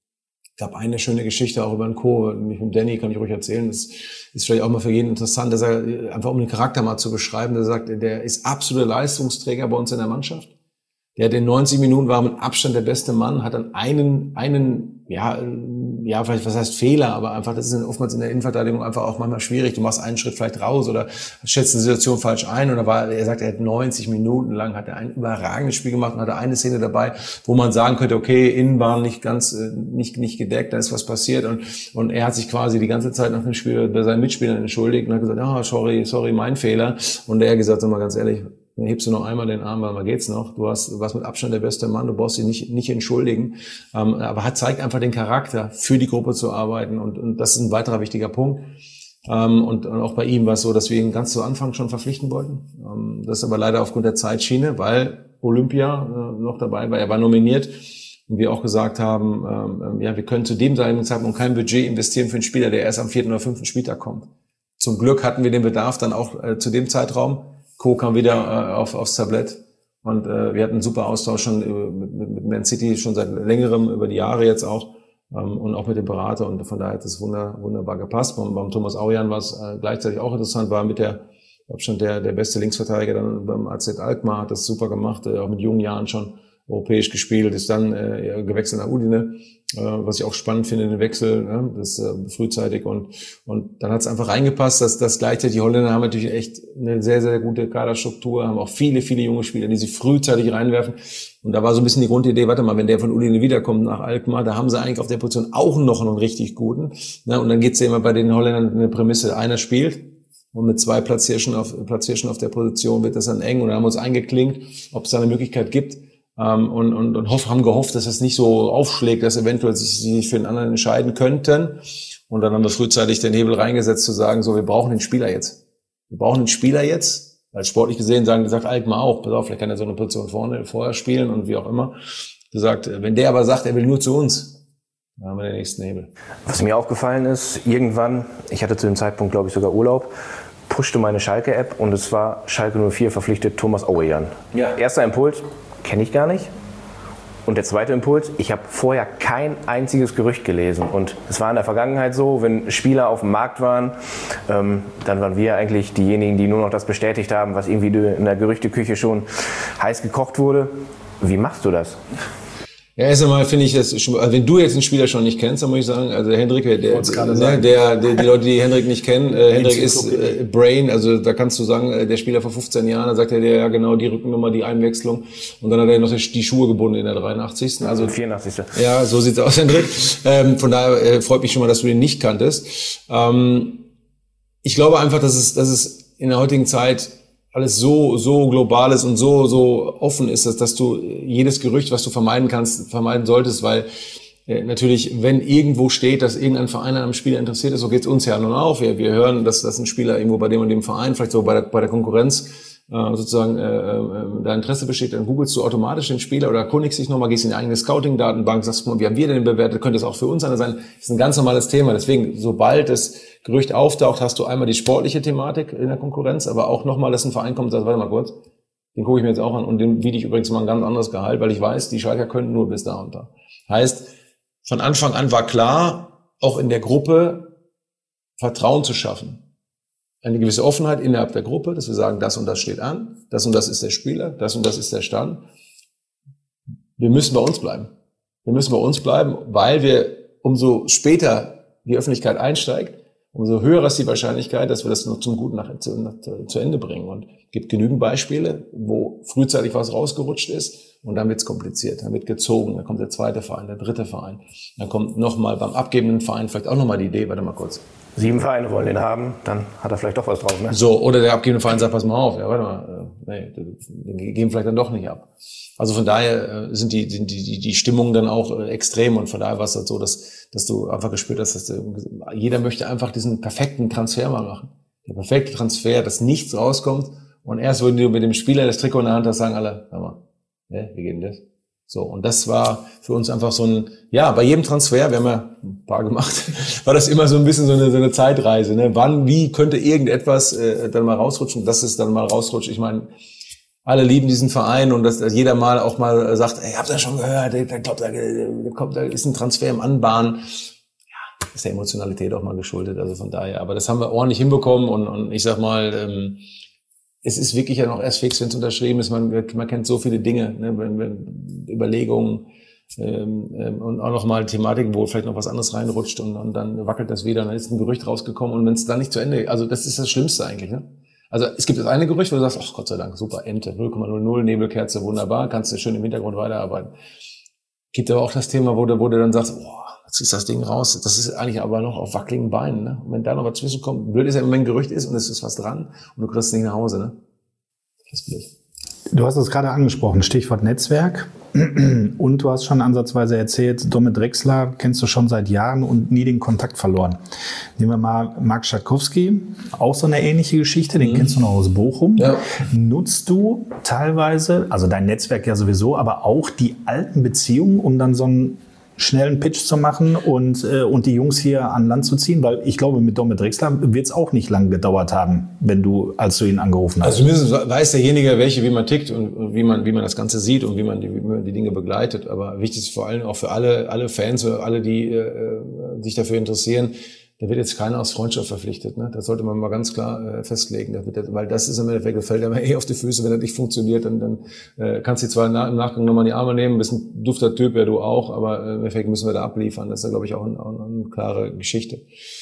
gab eine schöne Geschichte auch über den Co. Mit Danny kann ich ruhig erzählen. Das ist vielleicht auch mal für jeden interessant, dass er einfach, um den Charakter mal zu beschreiben, der sagt, der ist absoluter Leistungsträger bei uns in der Mannschaft. Der hat in 90 Minuten war mit Abstand der beste Mann, hat dann einen, vielleicht, was heißt Fehler, aber einfach, das ist oftmals in der Innenverteidigung einfach auch manchmal schwierig. Du machst einen Schritt vielleicht raus oder schätzt eine Situation falsch ein. Und er sagt, er hat 90 Minuten lang, hat er ein überragendes Spiel gemacht und hatte eine Szene dabei, wo man sagen könnte, okay, Innenbahn nicht ganz, nicht gedeckt, da ist was passiert. Und er hat sich quasi die ganze Zeit nach dem Spiel bei seinen Mitspielern entschuldigt und hat gesagt, sorry, mein Fehler. Und er hat gesagt, sag mal ganz ehrlich, dann hebst du noch einmal den Arm, weil mal geht's noch. Du warst mit Abstand der beste Mann, du brauchst dich nicht entschuldigen. Aber zeigt einfach den Charakter, für die Gruppe zu arbeiten. Und das ist ein weiterer wichtiger Punkt. Und auch bei ihm war es so, dass wir ihn ganz zu Anfang schon verpflichten wollten. Das ist aber leider aufgrund der Zeitschiene, weil Olympia noch dabei war. Er war nominiert. Und wir auch gesagt haben, wir können zu dem Zeitpunkt kein Budget investieren für einen Spieler, der erst am 4. oder 5. Spieltag kommt. Zum Glück hatten wir den Bedarf dann auch zu dem Zeitraum. Co kam wieder aufs Tablett und wir hatten einen super Austausch schon mit Man City schon seit längerem, über die Jahre jetzt auch und auch mit dem Berater und von daher hat es wunderbar gepasst. Beim Thomas Owian war es gleichzeitig auch interessant, war mit der Abstand der beste Linksverteidiger dann beim AZ Alkmaar, hat das super gemacht, auch mit jungen Jahren schon europäisch gespielt, ist dann gewechselt nach Udine, was ich auch spannend finde, den Wechsel, ne? Das frühzeitig und dann hat es einfach reingepasst, dass gleichzeitig die Holländer haben natürlich echt eine sehr, sehr gute Kaderstruktur, haben auch viele, viele junge Spieler, die sie frühzeitig reinwerfen und da war so ein bisschen die Grundidee, warte mal, wenn der von Udine wiederkommt nach Alkmaar, da haben sie eigentlich auf der Position auch noch einen richtig guten, ne? Und dann geht's ja immer bei den Holländern eine Prämisse, einer spielt und mit 2 Platzierschen auf der Position wird das dann eng und dann haben wir uns eingeklinkt, ob es da eine Möglichkeit gibt, und haben gehofft, dass es nicht so aufschlägt, dass eventuell sie sich für den anderen entscheiden könnten. Und dann haben wir frühzeitig den Hebel reingesetzt, zu sagen, so, wir brauchen den Spieler jetzt. Weil sportlich gesehen sagt Alkmaar auch, pass auf, vielleicht kann er so eine Position vorher spielen und wie auch immer. Gesagt, wenn der aber sagt, er will nur zu uns, dann haben wir den nächsten Hebel. Was mir aufgefallen ist, irgendwann, ich hatte zu dem Zeitpunkt, glaube ich, sogar Urlaub, pushte meine Schalke-App und es war Schalke 04 verpflichtet Thomas Owian. Ja. Erster Impuls, kenne ich gar nicht. Und der zweite Impuls, ich habe vorher kein einziges Gerücht gelesen. Und es war in der Vergangenheit so, wenn Spieler auf dem Markt waren, dann waren wir eigentlich diejenigen, die nur noch das bestätigt haben, was irgendwie in der Gerüchteküche schon heiß gekocht wurde. Wie machst du das? Ja, erst einmal finde ich das schon, also wenn du jetzt einen Spieler schon nicht kennst, dann muss ich sagen, also Hendrik, die Leute, die Hendrik nicht kennen, Hendrik ist Brain, also da kannst du sagen, der Spieler vor 15 Jahren, da sagt er dir ja genau die Rückennummer, die Einwechslung und dann hat er noch die Schuhe gebunden in der 83. Also 84. Ja, so sieht's aus, Hendrik. Von daher freut mich schon mal, dass du den nicht kanntest. Ich glaube einfach, dass es in der heutigen Zeit alles so global ist und so offen ist, dass du jedes Gerücht, was du vermeiden solltest, weil natürlich, wenn irgendwo steht, dass irgendein Verein an einem Spieler interessiert ist, so geht's uns ja nun auch. Wir hören, dass ein Spieler irgendwo bei dem und dem Verein, vielleicht so bei der Konkurrenz sozusagen da Interesse besteht, dann googelst du automatisch den Spieler oder erkundigst dich nochmal, gehst in die eigene Scouting-Datenbank, sagst, wie haben wir den bewertet, könnte es auch für uns einer sein. Das ist ein ganz normales Thema. Deswegen, sobald das Gerücht auftaucht, hast du einmal die sportliche Thematik in der Konkurrenz, aber auch nochmal, dass ein Verein kommt und sagt, warte mal kurz, den gucke ich mir jetzt auch an und den biete ich übrigens mal ein ganz anderes Gehalt, weil ich weiß, die Schalker könnten nur bis da und da. Heißt, von Anfang an war klar, auch in der Gruppe Vertrauen zu schaffen. Eine gewisse Offenheit innerhalb der Gruppe, dass wir sagen, das und das steht an, das und das ist der Spieler, das und das ist der Stand. Wir müssen bei uns bleiben. Wir müssen bei uns bleiben, weil wir, umso später die Öffentlichkeit einsteigt, umso höher ist die Wahrscheinlichkeit, dass wir das noch zum Guten zu Ende bringen. Und es gibt genügend Beispiele, wo frühzeitig was rausgerutscht ist und dann wird es kompliziert, dann wird gezogen, dann kommt der zweite Verein, der dritte Verein, dann kommt nochmal beim abgebenden Verein vielleicht auch nochmal die Idee, warte mal kurz. 7 Vereine wollen den haben, dann hat er vielleicht doch was drauf, ne? So, oder der abgebende Verein sagt, pass mal auf, ja, warte mal, den geben vielleicht dann doch nicht ab. Also von daher sind die Stimmungen dann auch extrem und von daher war es halt so, dass du einfach gespürt hast, dass jeder möchte einfach diesen perfekten Transfer mal machen. Der perfekte Transfer, dass nichts rauskommt und erst, wenn du mit dem Spieler das Trikot in der Hand hast, sagen alle, sag mal, wie geht denn das? So, und das war für uns einfach so ein, ja, bei jedem Transfer, wir haben ja ein paar gemacht, war das immer so ein bisschen so eine Zeitreise, ne? Wie könnte irgendetwas dann mal rausrutschen, dass es dann mal rausrutscht. Ich meine, alle lieben diesen Verein und dass jeder mal auch mal sagt, ey, habt ihr schon gehört, ich glaube, da ist ein Transfer im Anbahnen. Ja, ist der Emotionalität auch mal geschuldet, also von daher. Aber das haben wir ordentlich hinbekommen und ich sag mal, es ist wirklich ja noch erst fix, wenn es unterschrieben ist. Man kennt so viele Dinge, ne? Überlegungen und auch noch mal Thematiken, wo vielleicht noch was anderes reinrutscht und dann wackelt das wieder und dann ist ein Gerücht rausgekommen und wenn es dann nicht zu Ende, also das ist das Schlimmste eigentlich, ne? Also es gibt das eine Gerücht, wo du sagst, ach Gott sei Dank, super, Ente, 0,00, Nebelkerze, wunderbar, kannst du schön im Hintergrund weiterarbeiten. Gibt aber auch das Thema, wo du dann sagst, jetzt ist das Ding raus, das ist eigentlich aber noch auf wackeligen Beinen, ne? Und wenn da noch was zwischenkommt, blöd ist ja, wenn ein Gerücht ist und es ist was dran und du kriegst es nicht nach Hause, ne? Das ist blöd. Du hast es gerade angesprochen, Stichwort Netzwerk. Und du hast schon ansatzweise erzählt, Domme Drechsler kennst du schon seit Jahren und nie den Kontakt verloren. Nehmen wir mal Marc Schatkowski, auch so eine ähnliche Geschichte, den kennst du noch aus Bochum. Ja. Nutzt du teilweise, also dein Netzwerk ja sowieso, aber auch die alten Beziehungen, um dann so einen schnellen Pitch zu machen und die Jungs hier an Land zu ziehen? Weil ich glaube, mit Domme Drechsler wird es auch nicht lange gedauert haben, als du ihn angerufen hast. Also zumindest weiß derjenige, wie man tickt und wie man das Ganze sieht und wie man die Dinge begleitet. Aber wichtig ist vor allem auch für alle Fans oder alle, die sich dafür interessieren, da wird jetzt keiner aus Freundschaft verpflichtet, ne? Das sollte man mal ganz klar festlegen, weil das ist im Endeffekt, fällt einem auf die Füße, wenn das nicht funktioniert, dann kannst du zwar im Nachgang nochmal in die Arme nehmen, bist ein dufter Typ, ja du auch, aber im Endeffekt müssen wir da abliefern, das ist ja, glaube ich, auch eine klare Geschichte.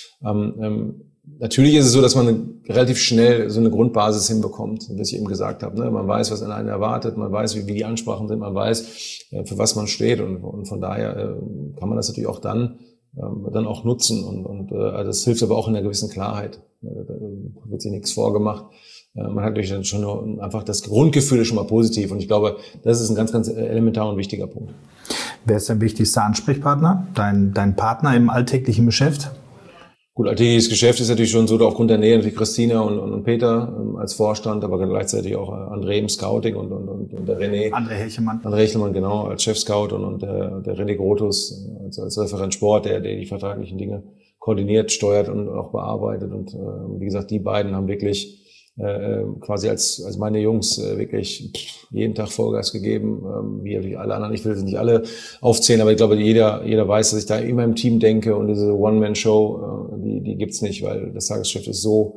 Natürlich ist es so, dass man relativ schnell so eine Grundbasis hinbekommt, wie ich eben gesagt habe, ne? Man weiß, was einen erwartet, man weiß, wie die Ansprachen sind, man weiß, für was man steht und von daher kann man das natürlich auch dann auch nutzen und das hilft aber auch in einer gewissen Klarheit. Da wird sich nichts vorgemacht. Man hat natürlich dann schon einfach das Grundgefühl ist schon mal positiv und ich glaube, das ist ein ganz, ganz elementar und wichtiger Punkt. Wer ist dein wichtigster Ansprechpartner? Dein Partner im alltäglichen Geschäft? Gut, alltägliches Geschäft ist natürlich schon so, aufgrund der Nähe natürlich Christina und Peter als Vorstand, aber gleichzeitig auch André im Scouting und der René. André Hechelmann. André Hechelmann, genau, als Chef-Scout und der René Grotus als Referent Sport, der die vertraglichen Dinge koordiniert, steuert und auch bearbeitet. Und wie gesagt, die beiden haben wirklich quasi als meine Jungs wirklich jeden Tag Vollgas gegeben, wie alle anderen. Ich will sie nicht alle aufzählen, aber ich glaube, jeder weiß, dass ich da immer im Team denke und diese One-Man-Show, die gibt's nicht, weil das Tagesgeschäft ist so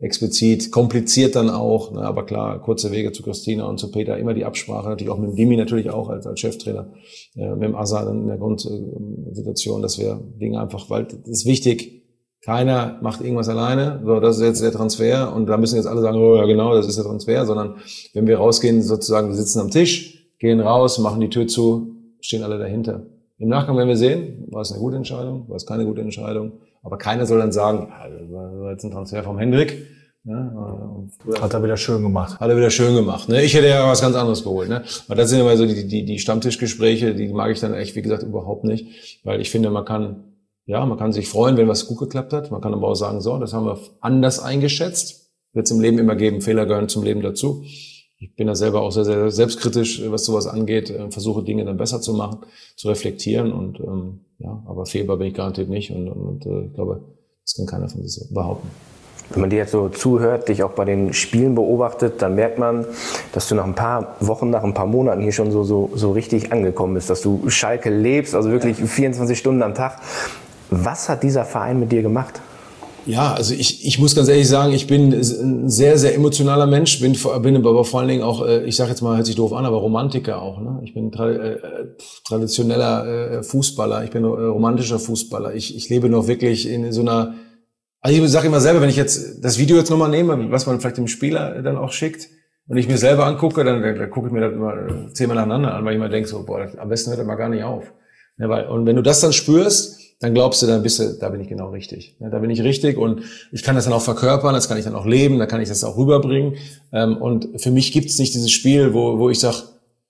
explizit, kompliziert dann auch, ne, aber klar, kurze Wege zu Christina und zu Peter, immer die Absprache, natürlich auch mit Dimi, natürlich auch als Cheftrainer, mit dem Azar in der Grundsituation, dass wir Dinge einfach, weil das ist wichtig, keiner macht irgendwas alleine, so, das ist jetzt der Transfer und da müssen jetzt alle sagen, oh ja genau, das ist der Transfer, sondern wenn wir rausgehen, sozusagen, wir sitzen am Tisch, gehen raus, machen die Tür zu, stehen alle dahinter. Im Nachgang werden wir sehen, war es eine gute Entscheidung, war es keine gute Entscheidung. Aber keiner soll dann sagen, ja, das war jetzt ein Transfer vom Hendrik. Ne? Hat er wieder schön gemacht. Hat er wieder schön gemacht. Ne? Ich hätte ja was ganz anderes geholt. Ne? Aber das sind immer so die Stammtischgespräche, die mag ich dann echt, wie gesagt, überhaupt nicht. Weil ich finde, man kann sich freuen, wenn was gut geklappt hat. Man kann aber auch sagen, so, das haben wir anders eingeschätzt. Wird es im Leben immer geben, Fehler gehören zum Leben dazu. Ich bin da selber auch sehr, sehr selbstkritisch, was sowas angeht, versuche Dinge dann besser zu machen, zu reflektieren und aber fehlbar bin ich garantiert nicht und ich glaube, das kann keiner von sich behaupten. Wenn man dir jetzt so zuhört, dich auch bei den Spielen beobachtet, dann merkt man, dass du nach ein paar Wochen, nach ein paar Monaten hier schon so richtig angekommen bist, dass du Schalke lebst, also wirklich 24 Stunden am Tag. Was hat dieser Verein mit dir gemacht? Ja, also ich muss ganz ehrlich sagen, ich bin ein sehr, sehr emotionaler Mensch, bin aber vor allen Dingen auch, ich sage jetzt mal, hört sich doof an, aber Romantiker auch. Ne? Ich bin traditioneller Fußballer, ich bin romantischer Fußballer. Ich lebe noch wirklich in so einer, also ich sage immer selber, wenn ich jetzt das Video jetzt nochmal nehme, was man vielleicht dem Spieler dann auch schickt, und ich mir selber angucke, dann gucke ich mir das immer 10-mal nacheinander an, weil ich immer denke, so, boah, am besten hört er mal gar nicht auf. Ja, und wenn du das dann spürst, dann glaubst du, da bin ich genau richtig. Da bin ich richtig und ich kann das dann auch verkörpern, das kann ich dann auch leben, da kann ich das auch rüberbringen. Und für mich gibt's nicht dieses Spiel, wo ich sag,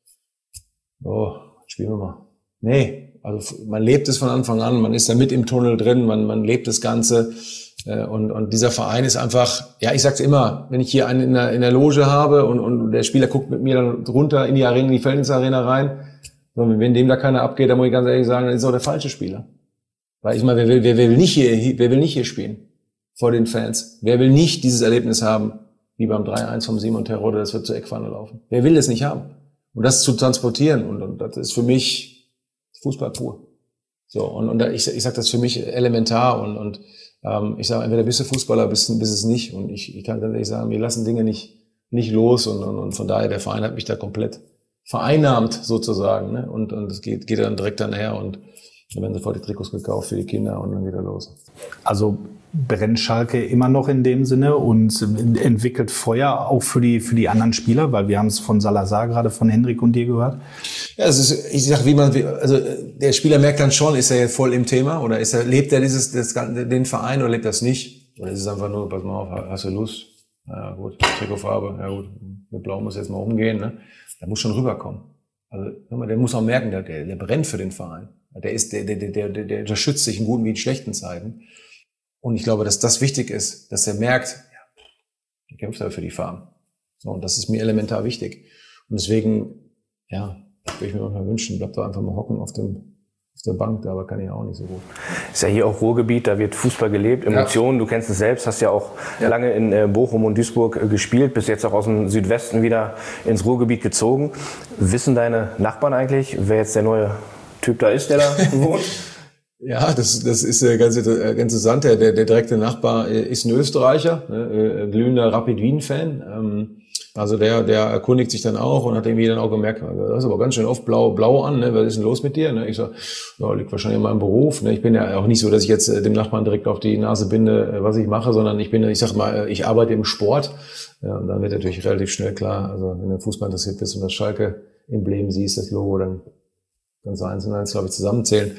oh, spielen wir mal. Nee, also man lebt es von Anfang an, man ist da mit im Tunnel drin, man lebt das Ganze. Und dieser Verein ist einfach, ja, ich sag's immer, wenn ich hier einen in der Loge habe und der Spieler guckt mit mir dann runter in die Arena, in die Felddienstarena rein, und wenn dem da keiner abgeht, dann muss ich ganz ehrlich sagen, dann ist auch der falsche Spieler. Weil ich meine, wer will nicht hier spielen vor den Fans? Wer will nicht dieses Erlebnis haben, wie beim 3-1 vom Simon Terodde, das wird zur Eckpfanne laufen? Wer will das nicht haben? Und das zu transportieren, und das ist für mich Fußball pur. So, und ich sag das für mich elementar, und ich sage, entweder bist du Fußballer, bist es nicht. Und ich kann ganz ehrlich sagen, wir lassen Dinge nicht los, und von daher, der Verein hat mich da komplett vereinnahmt, sozusagen, ne? Und es geht dann direkt dann her, und dann werden sofort die Trikots gekauft für die Kinder und dann geht er los. Also brennt Schalke immer noch in dem Sinne und entwickelt Feuer auch für die anderen Spieler, weil wir haben es von Salazar gerade, von Hendrik und dir gehört. Ja, ich sag, also der Spieler merkt dann schon, ist er jetzt voll im Thema oder lebt er den Verein oder lebt das nicht? Oder ist es einfach nur, pass mal auf, hast du Lust? Ja gut, Trikotfarbe, ja gut, mit Blau muss jetzt mal umgehen, ne? Der muss schon rüberkommen. Also der muss auch merken, der brennt für den Verein. Der schützt sich in guten wie in schlechten Zeiten. Und ich glaube, dass das wichtig ist, dass er merkt, ja, der kämpft halt für die Farm. So, und das ist mir elementar wichtig. Und deswegen, ja, würde ich mir manchmal wünschen, bleibt da einfach mal hocken auf der Bank, aber kann ich auch nicht so gut. Ist ja hier auch Ruhrgebiet, da wird Fußball gelebt, Emotionen, du kennst es selbst, hast ja auch lange in Bochum und Duisburg gespielt, bist jetzt auch aus dem Südwesten wieder ins Ruhrgebiet gezogen. Wissen deine Nachbarn eigentlich, wer jetzt der neue Typ da ist, der da wohnt? Ja, das ist ganz interessant. Der direkte Nachbar ist ein Österreicher, glühender Rapid Wien-Fan. Also der erkundigt sich dann auch und hat irgendwie dann auch gemerkt, das ist aber ganz schön oft blau an, ne? Was ist denn los mit dir? Ne? Ich sag, ja, liegt wahrscheinlich in meinem Beruf. Ne? Ich bin ja auch nicht so, dass ich jetzt dem Nachbarn direkt auf die Nase binde, was ich mache, sondern ich sag mal, ich arbeite im Sport. Ja, und dann wird natürlich relativ schnell klar, also wenn du Fußball interessiert bist und das Schalke-Emblem siehst, das Logo, dann kannst du 1 und 1, glaube ich, zusammenzählen.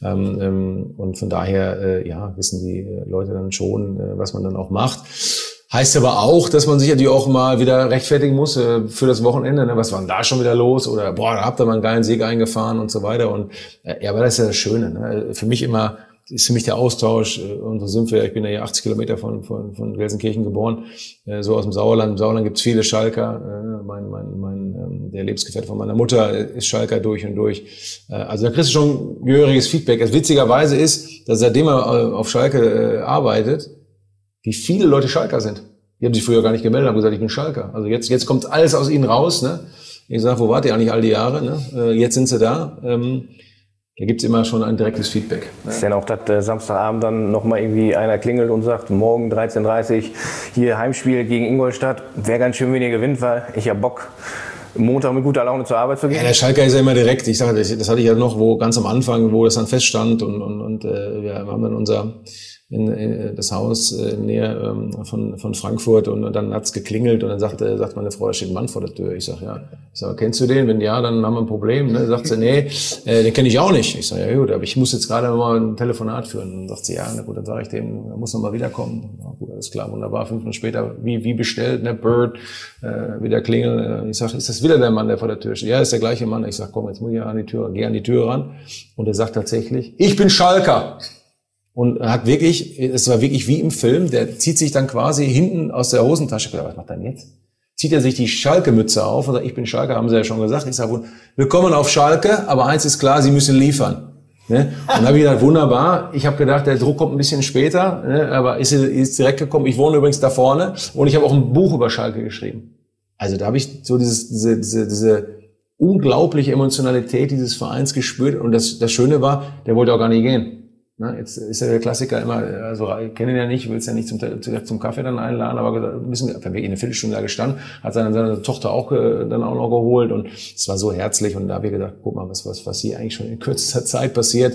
Und von daher, wissen die Leute dann schon, was man dann auch macht. Heißt aber auch, dass man sich natürlich auch mal wieder rechtfertigen muss für das Wochenende. Ne? Was war denn da schon wieder los? Oder da habt ihr mal einen geilen Sieg eingefahren und so weiter. Und aber das ist ja das Schöne. Ne? Für mich ist der Austausch. Und so sind wir. Ich bin ja hier 80 Kilometer von Gelsenkirchen geboren, so aus dem Sauerland. Im Sauerland gibt's viele Schalker. Der Lebensgefährte von meiner Mutter ist Schalker durch und durch. Also da kriegst du schon gehöriges Feedback. Das witzigerweise ist, dass seitdem er auf Schalke arbeitet, wie viele Leute Schalker sind. Die haben sich früher gar nicht gemeldet, haben gesagt, ich bin Schalker. Also jetzt kommt alles aus ihnen raus. Ne? Ich sage, wo wart ihr eigentlich all die Jahre? Ne? Jetzt sind sie da. da gibt's immer schon ein direktes Feedback. Ist denn auch, dass Samstagabend dann nochmal irgendwie einer klingelt und sagt, morgen 13:30 Uhr hier Heimspiel gegen Ingolstadt, wäre ganz schön, wenn ihr gewinnt, weil ich hab Bock, Montag mit guter Laune zur Arbeit zu gehen? Ja, der Schalker ist ja immer direkt. Ich sage, das hatte ich ja noch, wo ganz am Anfang, wo das dann feststand und wir haben dann das Haus in Nähe von Frankfurt und dann hat's geklingelt und dann sagt meine Frau, da steht ein Mann vor der Tür. Ich sage, ja. Ich sage, kennst du den? Wenn ja, dann haben wir ein Problem. Ne? Sagt sie, nee, den kenne ich auch nicht. Ich sage, ja gut, aber ich muss jetzt gerade mal ein Telefonat führen. Und dann sagt sie, ja, na gut, dann sage ich dem, er muss noch mal wiederkommen. Ja, gut, alles klar, wunderbar. 5 Minuten später, wie bestellt, ne, Bird, wieder klingeln. Ich sage, ist das wieder der Mann, der vor der Tür steht? Ja, ist der gleiche Mann. Ich sage, komm, jetzt muss ich geh an die Tür ran. Und er sagt tatsächlich, ich bin Schalker. Und hat wirklich, es war wirklich wie im Film, der zieht sich dann quasi hinten aus der Hosentasche, was macht er denn jetzt? Zieht er sich die Schalke-Mütze auf und sagt, ich bin Schalke, haben sie ja schon gesagt. Ich sage, willkommen auf Schalke, aber eins ist klar, sie müssen liefern. Ne? Und dann habe ich gedacht, wunderbar. Ich habe gedacht, der Druck kommt ein bisschen später, ne? Aber ist direkt gekommen. Ich wohne übrigens da vorne und ich habe auch ein Buch über Schalke geschrieben. Also da habe ich so diese unglaubliche Emotionalität dieses Vereins gespürt. Und das Schöne war, der wollte auch gar nicht gehen. Na, jetzt ist ja der Klassiker immer, also ich kenne ihn ja nicht, will es ja nicht zum Kaffee dann einladen, aber wir haben wirklich eine Viertelstunde da gestanden, hat seine Tochter auch dann auch noch geholt und es war so herzlich und da habe ich gedacht, guck mal, was hier eigentlich schon in kürzester Zeit passiert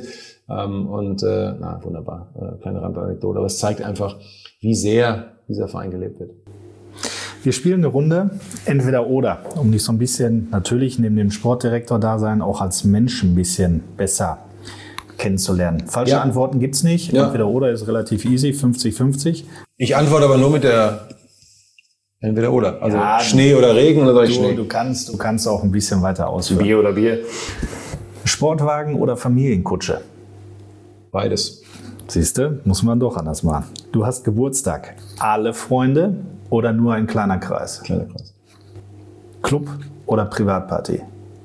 wunderbar, kleine Randanekdote, aber es zeigt einfach, wie sehr dieser Verein gelebt wird. Wir spielen eine Runde, entweder oder, um dich so ein bisschen, natürlich neben dem Sportdirektor-Dasein, auch als Mensch ein bisschen besser kennenzulernen. Falsche Antworten gibt's nicht. Ja. Entweder oder ist relativ easy, 50-50. Ich antworte aber nur mit der entweder oder. Also ja, Schnee oder Regen oder sag ich Schnee? Du kannst auch ein bisschen weiter ausführen. Bier oder Bier? Sportwagen oder Familienkutsche? Beides. Siehste, muss man doch anders machen. Du hast Geburtstag. Alle Freunde oder nur ein kleiner Kreis? Kleiner Kreis. Club oder Privatparty?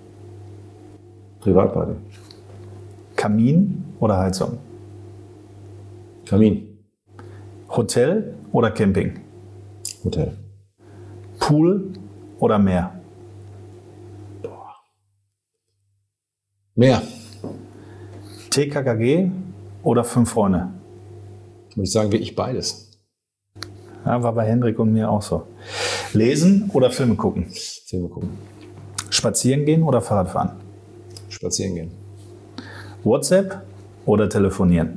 Privatparty. Kamin oder Heizung? Kamin. Hotel oder Camping? Hotel. Pool oder Meer? Meer. TKKG oder 5 Freunde? Muss ich sagen, wirklich beides. Ja, war bei Hendrik und mir auch so. Lesen oder Filme gucken? Filme gucken. Spazieren gehen oder Fahrrad fahren? Spazieren gehen. WhatsApp oder telefonieren?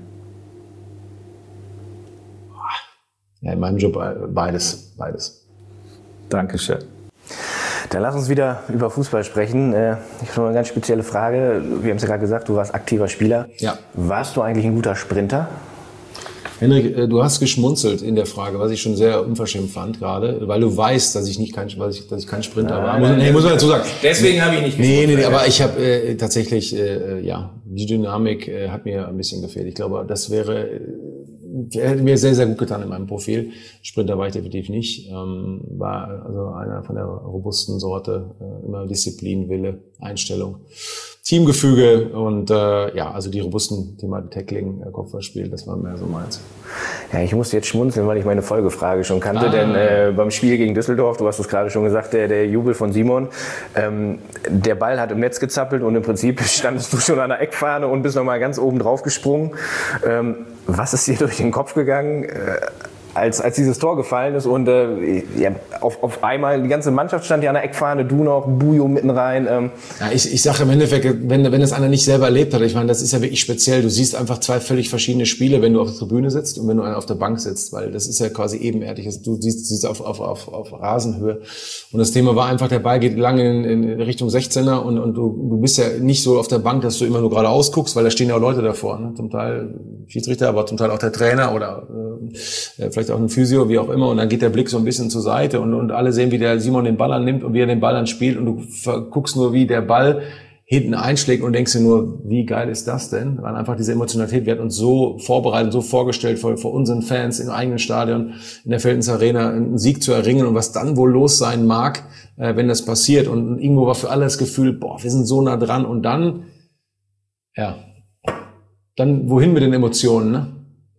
Ja, in meinem Job beides. Dankeschön. Dann lass uns wieder über Fußball sprechen. Ich habe noch eine ganz spezielle Frage. Wir haben es ja gerade gesagt, du warst aktiver Spieler. Ja. Warst du eigentlich ein guter Sprinter? Hendrik, du hast geschmunzelt in der Frage, was ich schon sehr unverschämt fand gerade, weil du weißt, dass ich kein Sprinter war. Muss man dazu sagen. Deswegen habe ich nicht geschmunzelt. Nee, aber ich habe tatsächlich, die Dynamik hat mir ein bisschen gefehlt. Ich glaube, das hätte mir sehr, sehr gut getan in meinem Profil. Sprinter war ich definitiv nicht. War also einer von der robusten Sorte, immer Disziplin, Wille, Einstellung. Teamgefüge und also die robusten Thema Tackling, Kopfballspiel, das war mehr so meins. Ja, ich musste jetzt schmunzeln, weil ich meine Folgefrage schon kannte, denn beim Spiel gegen Düsseldorf, du hast es gerade schon gesagt, der Jubel von Simon, der Ball hat im Netz gezappelt und im Prinzip standest du schon an der Eckfahne und bist nochmal ganz oben drauf gesprungen. Was ist dir durch den Kopf gegangen, als dieses Tor gefallen ist und auf einmal die ganze Mannschaft stand ja an der Eckfahne, du noch, Bujo mitten rein. Ja, ich sage im Endeffekt, wenn das einer nicht selber erlebt hat, ich meine, das ist ja wirklich speziell. Du siehst einfach 2 völlig verschiedene Spiele, wenn du auf der Tribüne sitzt und wenn du auf der Bank sitzt, weil das ist ja quasi ebenerdig. Du siehst auf Rasenhöhe. Und das Thema war einfach, der Ball geht lange in Richtung 16er und du bist ja nicht so auf der Bank, dass du immer nur geradeaus guckst, weil da stehen ja auch Leute davor. Ne? Zum Teil Schiedsrichter, aber zum Teil auch der Trainer oder vielleicht auch ein Physio, wie auch immer, und dann geht der Blick so ein bisschen zur Seite und alle sehen, wie der Simon den Ball annimmt und wie er den Ball dann spielt und du guckst nur, wie der Ball hinten einschlägt und denkst dir nur, wie geil ist das denn? Weil einfach diese Emotionalität, wir hatten uns so vorbereitet, so vorgestellt vor unseren Fans im eigenen Stadion, in der Veltins Arena, einen Sieg zu erringen und was dann wohl los sein mag, wenn das passiert, und irgendwo war für alle das Gefühl, boah, wir sind so nah dran, und dann wohin mit den Emotionen, ne?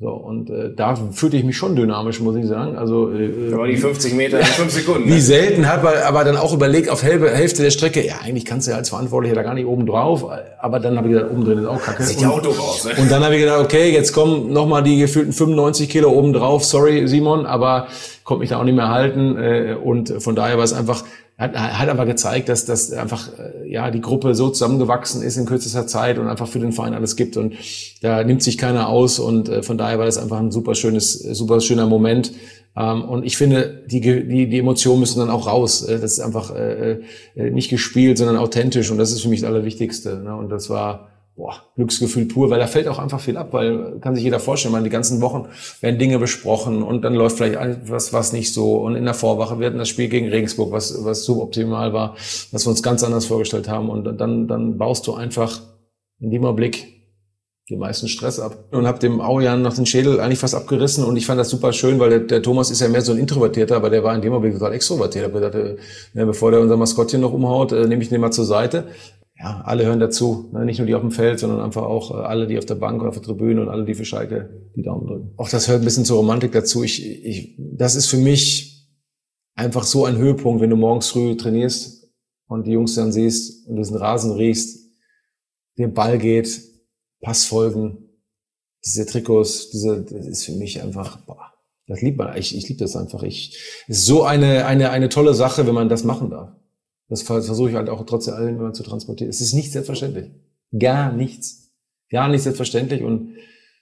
So, und da fühlte ich mich schon dynamisch, muss ich sagen. Also aber die 50 Meter in 5 Sekunden. Wie selten, hat man aber dann auch überlegt, auf Hälfte der Strecke, ja, eigentlich kannst du ja als Verantwortlicher da gar nicht oben drauf, aber dann habe ich gedacht, oben drin ist auch kacke. Sieht ja Auto raus, ne? Und dann habe ich gedacht, okay, jetzt kommen nochmal die gefühlten 95 Kilo oben drauf, sorry Simon, aber konnte mich da auch nicht mehr halten, und von daher war es einfach, hat aber gezeigt, dass einfach die Gruppe so zusammengewachsen ist in kürzester Zeit und einfach für den Verein alles gibt und da nimmt sich keiner aus und von daher war das einfach ein super schöner Moment. Und ich finde, die Emotionen müssen dann auch raus. Das ist einfach nicht gespielt, sondern authentisch und das ist für mich das Allerwichtigste. Ne? Und das war Glücksgefühl pur, weil da fällt auch einfach viel ab, weil kann sich jeder vorstellen, man, die ganzen Wochen werden Dinge besprochen und dann läuft vielleicht was nicht so und in der Vorwoche wir hatten das Spiel gegen Regensburg, was suboptimal war, was wir uns ganz anders vorgestellt haben und dann baust du einfach in dem Augenblick die meisten Stress ab und hab dem Aujan noch den Schädel eigentlich fast abgerissen und ich fand das super schön, weil der Thomas ist ja mehr so ein Introvertierter, aber der war in dem Augenblick total extrovertiert. Ich hab gedacht, bevor der unser Maskottchen noch umhaut, nehme ich den mal zur Seite. Ja, alle hören dazu, ne? Nicht nur die auf dem Feld, sondern einfach auch alle, die auf der Bank oder auf der Tribüne und alle, die für Schalke die Daumen drücken. Auch das hört ein bisschen zur Romantik dazu. Das ist für mich einfach so ein Höhepunkt, wenn du morgens früh trainierst und die Jungs dann siehst und diesen Rasen riechst, der Ball geht, Passfolgen, diese Trikots, das ist für mich einfach, das liebt man. Ich liebe das einfach. Es ist so eine tolle Sache, wenn man das machen darf. Das versuche ich halt auch trotzdem allen immer zu transportieren. Es ist nicht selbstverständlich. Gar nichts. Gar nicht selbstverständlich und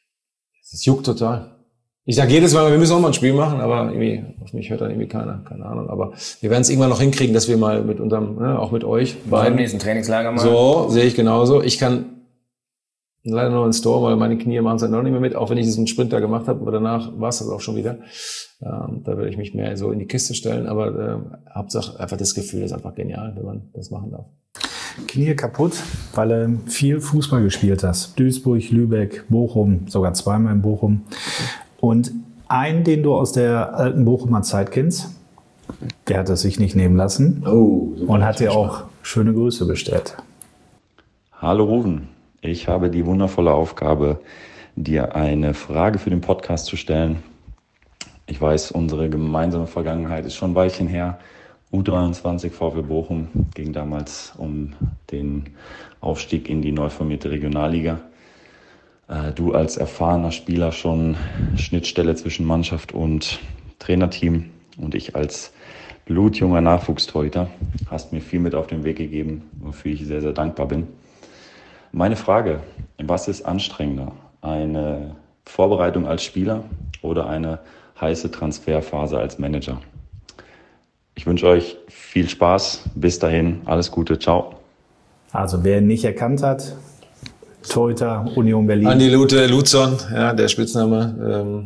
es juckt total. Ich sage jedes Mal, wir müssen auch mal ein Spiel machen, aber irgendwie, auf mich hört dann irgendwie keiner, keine Ahnung. Aber wir werden es irgendwann noch hinkriegen, dass wir mal mit unserem, auch mit euch beim nächsten Trainingslager mal. So, sehe ich genauso. Ich kann leider noch ins Tor, weil meine Knie machen es halt noch nicht mehr mit, auch wenn ich diesen Sprint da gemacht habe, aber danach war es das auch schon wieder. Da werde ich mich mehr so in die Kiste stellen, aber Hauptsache einfach das Gefühl ist einfach genial, wenn man das machen darf. Knie kaputt, weil du viel Fußball gespielt hast. Duisburg, Lübeck, Bochum, sogar zweimal in Bochum. Und einen, den du aus der alten Bochumer Zeit kennst, der hat es sich nicht nehmen lassen und hat dir auch schöne Grüße bestellt. Hallo Ruven. Ich habe die wundervolle Aufgabe, dir eine Frage für den Podcast zu stellen. Ich weiß, unsere gemeinsame Vergangenheit ist schon ein Weilchen her. U23 VfL Bochum ging damals um den Aufstieg in die neu formierte Regionalliga. Du als erfahrener Spieler schon Schnittstelle zwischen Mannschaft und Trainerteam und ich als blutjunger Nachwuchstorhüter hast mir viel mit auf den Weg gegeben, wofür ich sehr, sehr dankbar bin. Meine Frage, was ist anstrengender? Eine Vorbereitung als Spieler oder eine heiße Transferphase als Manager? Ich wünsche euch viel Spaß. Bis dahin, alles Gute. Ciao. Also wer ihn nicht erkannt hat, Torhüter, Union Berlin. Andi Luzon, ja, der Spitzname.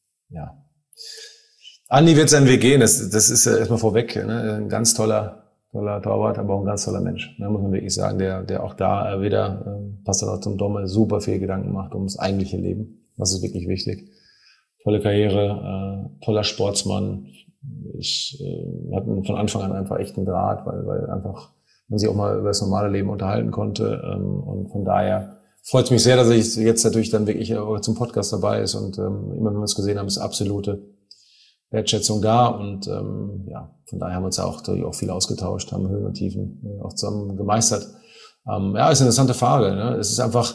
Andi wird seinen Weg gehen, das ist ja erstmal vorweg. Ne? Ein ganz toller Torwart, aber auch ein ganz toller Mensch. Da muss man wirklich sagen, der auch da wieder, passt dann auch zum Domme, super viel Gedanken macht ums eigentliche Leben. Das ist wirklich wichtig. Tolle Karriere, toller Sportsmann. Hat von Anfang an einfach echt einen Draht, weil einfach man sich auch mal über das normale Leben unterhalten konnte. Und von daher freut es mich sehr, dass er jetzt natürlich dann wirklich zum Podcast dabei ist. Und immer wenn wir es gesehen haben, ist absolute Wertschätzung da und von daher haben wir uns auch viel ausgetauscht, haben Höhen und Tiefen auch zusammen gemeistert. Ist eine interessante Frage. Ne? Es ist einfach,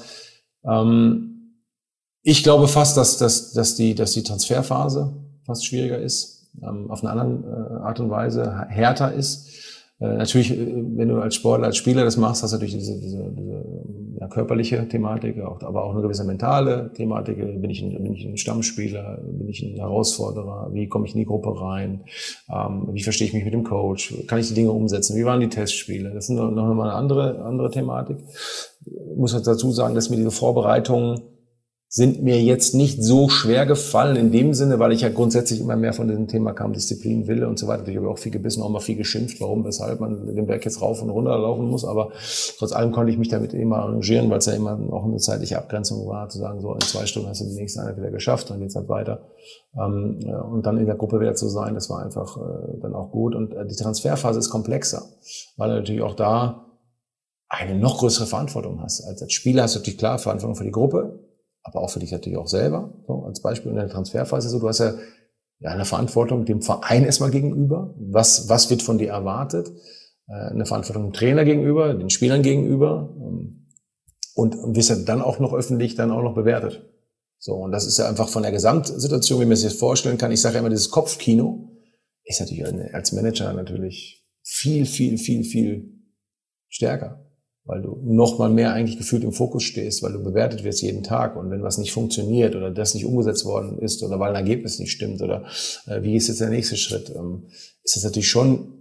ich glaube fast, dass die Transferphase fast schwieriger ist, auf eine andere Art und Weise härter ist. Natürlich, wenn du als Sportler, als Spieler das machst, hast du natürlich diese körperliche Thematik, aber auch eine gewisse mentale Thematik. Bin ich ein Stammspieler? Bin ich ein Herausforderer? Wie komme ich in die Gruppe rein? Wie verstehe ich mich mit dem Coach? Kann ich die Dinge umsetzen? Wie waren die Testspiele? Das ist noch mal eine andere Thematik. Ich muss dazu sagen, dass mir diese Vorbereitungen sind mir jetzt nicht so schwer gefallen in dem Sinne, weil ich ja grundsätzlich immer mehr von diesem Thema kam, Disziplin, Wille und so weiter. Ich habe auch viel gebissen, auch mal viel geschimpft, warum, weshalb man den Berg jetzt rauf und runter laufen muss. Aber trotz allem konnte ich mich damit immer arrangieren, weil es ja immer auch eine zeitliche Abgrenzung war, zu sagen, so in 2 Stunden hast du die nächste Einheit wieder geschafft, dann geht's halt weiter. Und dann in der Gruppe wieder zu sein, das war einfach dann auch gut. Und die Transferphase ist komplexer, weil du natürlich auch da eine noch größere Verantwortung hast. Als Spieler hast du natürlich klar Verantwortung für die Gruppe, aber auch für dich natürlich auch selber. So, als Beispiel in der Transferphase so, du hast ja eine Verantwortung dem Verein erstmal gegenüber. Was wird von dir erwartet? Eine Verantwortung dem Trainer gegenüber, den Spielern gegenüber und wirst ja dann auch noch öffentlich dann auch noch bewertet. So, und das ist ja einfach von der Gesamtsituation, wie man sich das vorstellen kann. Ich sage ja immer, dieses Kopfkino ist natürlich als Manager natürlich viel stärker, weil du noch mal mehr eigentlich gefühlt im Fokus stehst, weil du bewertet wirst jeden Tag. Und wenn was nicht funktioniert oder das nicht umgesetzt worden ist oder weil ein Ergebnis nicht stimmt oder wie ist jetzt der nächste Schritt, ist das natürlich schon,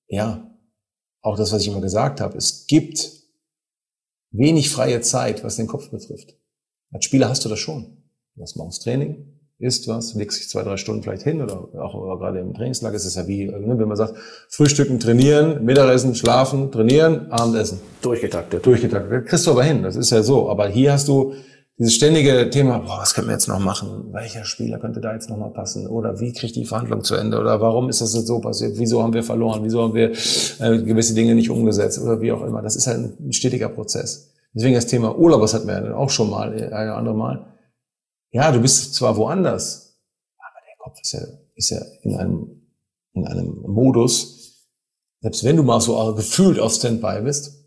auch das, was ich immer gesagt habe, es gibt wenig freie Zeit, was den Kopf betrifft. Als Spieler hast du das schon. Du hast morgens Training, isst was, legst dich 2-3 Stunden vielleicht hin oder auch gerade im Trainingslager ist es ja wie, wenn man sagt, Frühstücken, trainieren, Mittagessen, schlafen, trainieren, Abendessen. Durchgetaktet. Kriegst du aber hin, das ist ja so. Aber hier hast du dieses ständige Thema, was können wir jetzt noch machen? Welcher Spieler könnte da jetzt noch mal passen? Oder wie kriegt die Verhandlung zu Ende? Oder warum ist das jetzt so passiert? Wieso haben wir verloren? Wieso haben wir gewisse Dinge nicht umgesetzt? Oder wie auch immer. Das ist halt ein stetiger Prozess. Deswegen das Thema Urlaub, das hatten wir ja auch schon mal, ein andere Mal. Ja, du bist zwar woanders, aber der Kopf ist ja in einem Modus, selbst wenn du mal so gefühlt auf Standby bist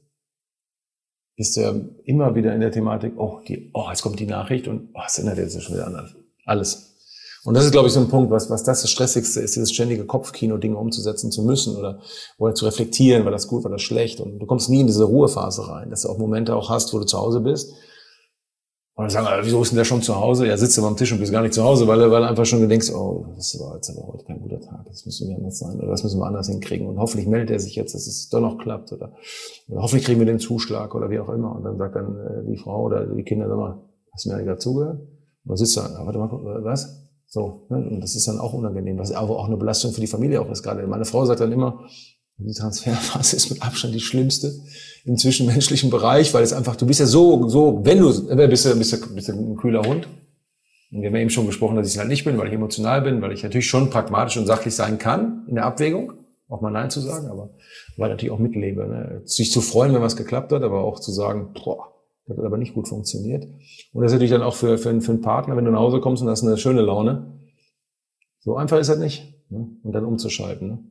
du ja immer wieder in der Thematik, jetzt kommt die Nachricht und es ändert jetzt schon wieder anders. Alles. Und das ist, glaube ich, so ein Punkt, was das Stressigste ist, dieses ständige Kopfkino, Dinge umzusetzen zu müssen oder zu reflektieren, war das gut, war das schlecht. Und du kommst nie in diese Ruhephase rein, dass du auch Momente auch hast, wo du zu Hause bist. Und dann sagen, wieso ist denn der schon zu Hause? Ja, sitzt du am Tisch und bist gar nicht zu Hause, weil du einfach schon denkst, das war jetzt aber heute kein guter Tag, das müssen wir anders sein oder das müssen wir anders hinkriegen. Und hoffentlich meldet er sich jetzt, dass es doch noch klappt oder hoffentlich kriegen wir den Zuschlag oder wie auch immer. Und dann sagt dann die Frau oder die Kinder, sag mal, hast du mir eigentlich dazugehört? Und dann sitzt du, warte mal, was? So, ne? Und das ist dann auch unangenehm, was aber auch eine Belastung für die Familie auch ist gerade. Meine Frau sagt dann immer, die Transferphase ist mit Abstand die schlimmste im zwischenmenschlichen Bereich, weil es einfach, du bist ja so, wenn du bist ein kühler Hund. Und wir haben ja eben schon besprochen, dass ich es halt nicht bin, weil ich emotional bin, weil ich natürlich schon pragmatisch und sachlich sein kann in der Abwägung, auch mal Nein zu sagen, aber weil ich natürlich auch mitlebe, ne? Sich zu freuen, wenn was geklappt hat, aber auch zu sagen, das hat aber nicht gut funktioniert. Und das ist natürlich dann auch für einen Partner, wenn du nach Hause kommst und hast eine schöne Laune. So einfach ist das nicht, ne? Und dann umzuschalten, ne?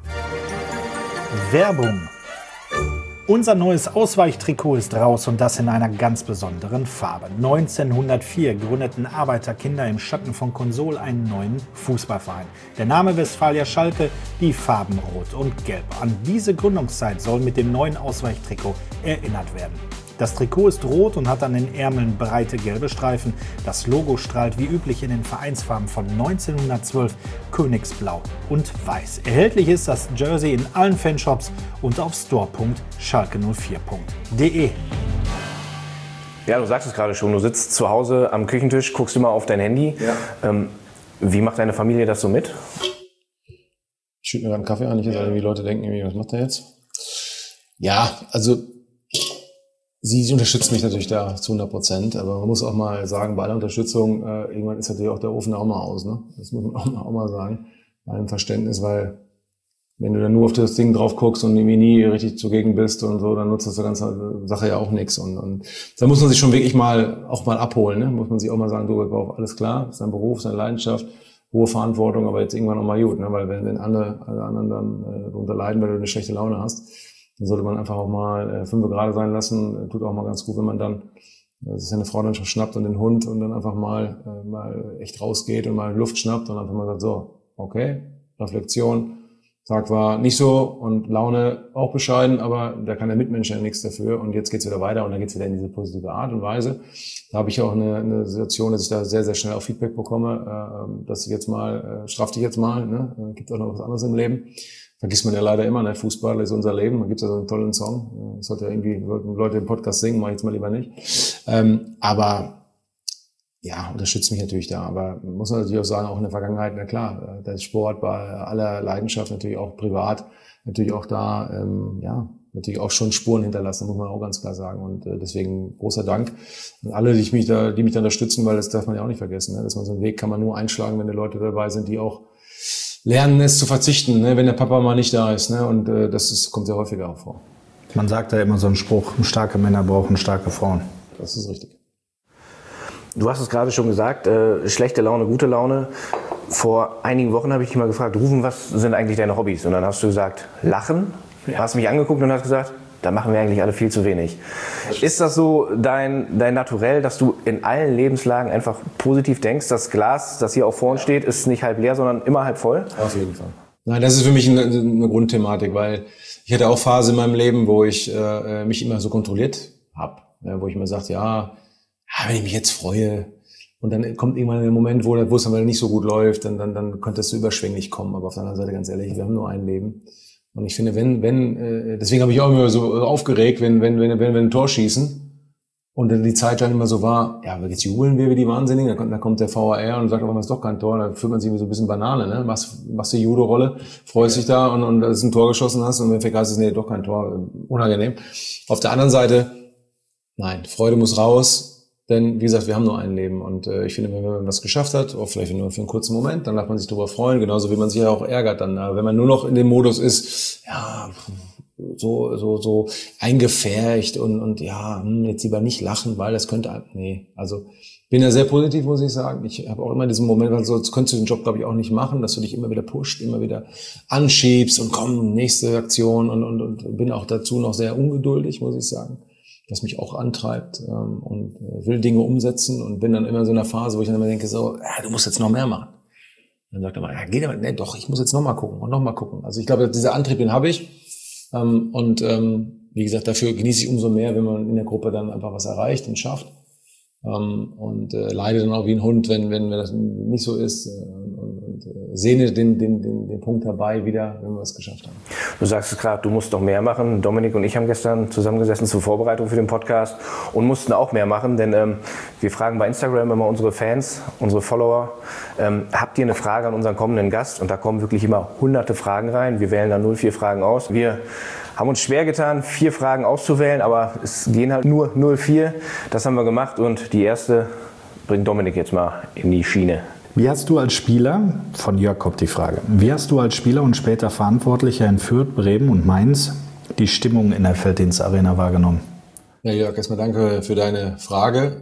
Werbung. Unser neues Ausweichtrikot ist raus und das in einer ganz besonderen Farbe. 1904 gründeten Arbeiterkinder im Schatten von Consol einen neuen Fußballverein. Der Name Westfalia Schalke, die Farben Rot und Gelb. An diese Gründungszeit soll mit dem neuen Ausweichtrikot erinnert werden. Das Trikot ist rot und hat an den Ärmeln breite gelbe Streifen. Das Logo strahlt wie üblich in den Vereinsfarben von 1912 Königsblau und Weiß. Erhältlich ist das Jersey in allen Fanshops und auf store.schalke04.de. Ja, du sagst es gerade schon, du sitzt zu Hause am Küchentisch, guckst immer auf dein Handy. Ja. Wie macht deine Familie das so mit? Ich schütte mir gerade einen Kaffee an, nicht dass die Leute denken, was macht der jetzt? Ja, also sie unterstützt mich natürlich da zu 100%, aber man muss auch mal sagen, bei aller Unterstützung, irgendwann ist natürlich auch der Ofen auch mal aus, ne? Das muss man auch mal sagen, bei einem Verständnis, weil wenn du dann nur auf das Ding drauf guckst und irgendwie nie richtig zugegen bist und so, dann nutzt das die ganze Sache ja auch nichts. Und da muss man sich schon wirklich mal abholen, ne? Muss man sich auch mal sagen, du, alles klar, ist dein Beruf, ist deine Leidenschaft, hohe Verantwortung, aber jetzt irgendwann auch mal gut, ne? Weil wenn alle anderen dann darunter leiden, weil du eine schlechte Laune hast, dann sollte man einfach auch mal 5 gerade sein lassen. Tut auch mal ganz gut, wenn man dann sich seine Frau dann schon schnappt und den Hund und dann einfach mal echt rausgeht und mal Luft schnappt und einfach mal sagt, so, okay, Reflexion, Tag war nicht so und Laune auch bescheiden, aber da kann der Mitmensch ja nichts dafür und jetzt geht's wieder weiter und dann geht's wieder in diese positive Art und Weise. Da habe ich auch eine Situation, dass ich da sehr, sehr schnell auch Feedback bekomme, dass ich jetzt mal, straff dich jetzt mal, ne? Gibt auch noch was anderes im Leben. Vergisst man ja leider immer, ne? Fußball ist unser Leben. Da gibt's ja so einen tollen Song. Ich sollte ja irgendwie Leute im Podcast singen, mach ich jetzt mal lieber nicht. Aber ja, unterstützt mich natürlich da. Aber muss man natürlich auch sagen, auch in der Vergangenheit, na klar, der Sport bei aller Leidenschaft natürlich auch privat, natürlich auch da, natürlich auch schon Spuren hinterlassen, muss man auch ganz klar sagen. Und deswegen großer Dank an alle, die mich da unterstützen, weil das darf man ja auch nicht vergessen, ne? Dass man so einen Weg kann man nur einschlagen, wenn die Leute dabei sind, die auch lernen, es zu verzichten, ne, wenn der Papa mal nicht da ist. Ne, und kommt sehr häufiger auch vor. Man sagt ja immer so einen Spruch, starke Männer brauchen starke Frauen. Das ist richtig. Du hast es gerade schon gesagt, schlechte Laune, gute Laune. Vor einigen Wochen habe ich dich mal gefragt, Rufen, was sind eigentlich deine Hobbys? Und dann hast du gesagt, Lachen. Du hast mich angeguckt und hast gesagt, da machen wir eigentlich alle viel zu wenig. Ist das so dein Naturell, dass du in allen Lebenslagen einfach positiv denkst? Das Glas, das hier auch vor uns steht, ist nicht halb leer, sondern immer halb voll? Auf jeden Fall. Nein, das ist für mich eine Grundthematik, weil ich hatte auch Phasen in meinem Leben, wo ich mich immer so kontrolliert habe. Wo ich mir sagte, wenn ich mich jetzt freue, und dann kommt irgendwann der Moment, wo es dann nicht so gut läuft, dann könnte es so überschwänglich kommen. Aber auf der anderen Seite, ganz ehrlich, wir haben nur ein Leben. Und ich finde, deswegen habe ich auch immer so aufgeregt, wenn wir ein Tor schießen und dann die Zeit dann immer so war, jetzt jubeln wir wie die Wahnsinnigen, dann kommt der VAR und sagt, aber es ist doch kein Tor, dann fühlt man sich wie so ein bisschen Banane, ne? Machst die Judo-Rolle, freust dich da und dass du ein Tor geschossen hast und wenn vergessen ist, nee, doch kein Tor, unangenehm. Auf der anderen Seite, nein, Freude muss raus. Denn, wie gesagt, wir haben nur ein Leben und ich finde, wenn man was geschafft hat, auch vielleicht nur für einen kurzen Moment, dann darf man sich darüber freuen, genauso wie man sich ja auch ärgert dann. Wenn man nur noch in dem Modus ist, so eingefärcht und jetzt lieber nicht lachen, weil das könnte, also bin ja sehr positiv, muss ich sagen. Ich habe auch immer diesen Moment, weil sonst könntest du den Job, glaube ich, auch nicht machen, dass du dich immer wieder pusht, immer wieder anschiebst und komm, nächste Aktion und bin auch dazu noch sehr ungeduldig, muss ich sagen. Was mich auch antreibt und will Dinge umsetzen und bin dann immer in so einer Phase, wo ich dann immer denke, du musst jetzt noch mehr machen. Dann sagt er mal, ich muss jetzt noch mal gucken und noch mal gucken. Also ich glaube, dieser Antrieb, den habe ich wie gesagt, dafür genieße ich umso mehr, wenn man in der Gruppe dann einfach was erreicht und schafft und leide dann auch wie ein Hund, wenn das nicht so ist und sehne den Punkt herbei wieder, wenn wir es geschafft haben. Du sagst es gerade, du musst noch mehr machen. Dominik und ich haben gestern zusammengesessen zur Vorbereitung für den Podcast und mussten auch mehr machen, denn wir fragen bei Instagram immer unsere Fans, unsere Follower, habt ihr eine Frage an unseren kommenden Gast? Und da kommen wirklich immer hunderte Fragen rein. Wir wählen dann 04 Fragen aus. Wir haben uns schwer getan, 4 Fragen auszuwählen, aber es gehen halt nur 04. Das haben wir gemacht und die erste bringt Dominik jetzt mal in die Schiene. Wie hast du als Spieler, von Jörg kommt die Frage, wie hast du als Spieler und später Verantwortlicher in Fürth, Bremen und Mainz die Stimmung in der Felddienst-Arena wahrgenommen? Ja, Jörg, erstmal danke für deine Frage.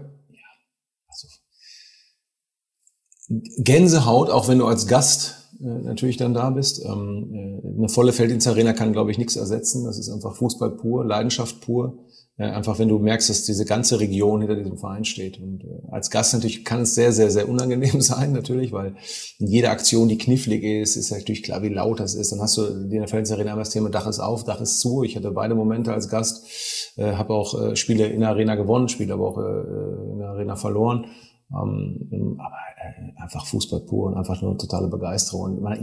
Gänsehaut, auch wenn du als Gast natürlich dann da bist. Eine volle Felddienst-Arena kann, glaube ich, nichts ersetzen. Das ist einfach Fußball pur, Leidenschaft pur. Einfach wenn du merkst, dass diese ganze Region hinter diesem Verein steht. Und als Gast natürlich kann es sehr, sehr, sehr unangenehm sein, natürlich, weil jede Aktion, die knifflig ist natürlich klar, wie laut das ist. Dann hast du in der Felddienst-Arena immer das Thema Dach ist auf, Dach ist zu. Ich hatte beide Momente als Gast, habe auch Spiele in der Arena gewonnen, Spiele aber auch in der Arena verloren. Aber einfach Fußball pur und einfach nur eine totale Begeisterung. Und man hat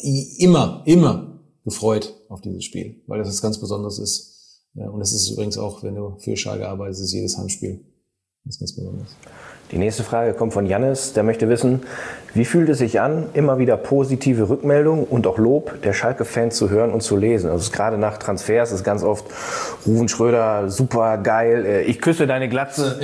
immer gefreut auf dieses Spiel, weil das was ganz Besonderes ist. Ja, und das ist übrigens auch, wenn du für Schalke arbeitest, ist jedes Heimspiel das ist ganz Besonderes. Die nächste Frage kommt von Jannis, der möchte wissen, wie fühlt es sich an, immer wieder positive Rückmeldungen und auch Lob der Schalke-Fans zu hören und zu lesen? Also gerade nach Transfers ist ganz oft Rufen Schröder, super geil, ich küsse deine Glatze.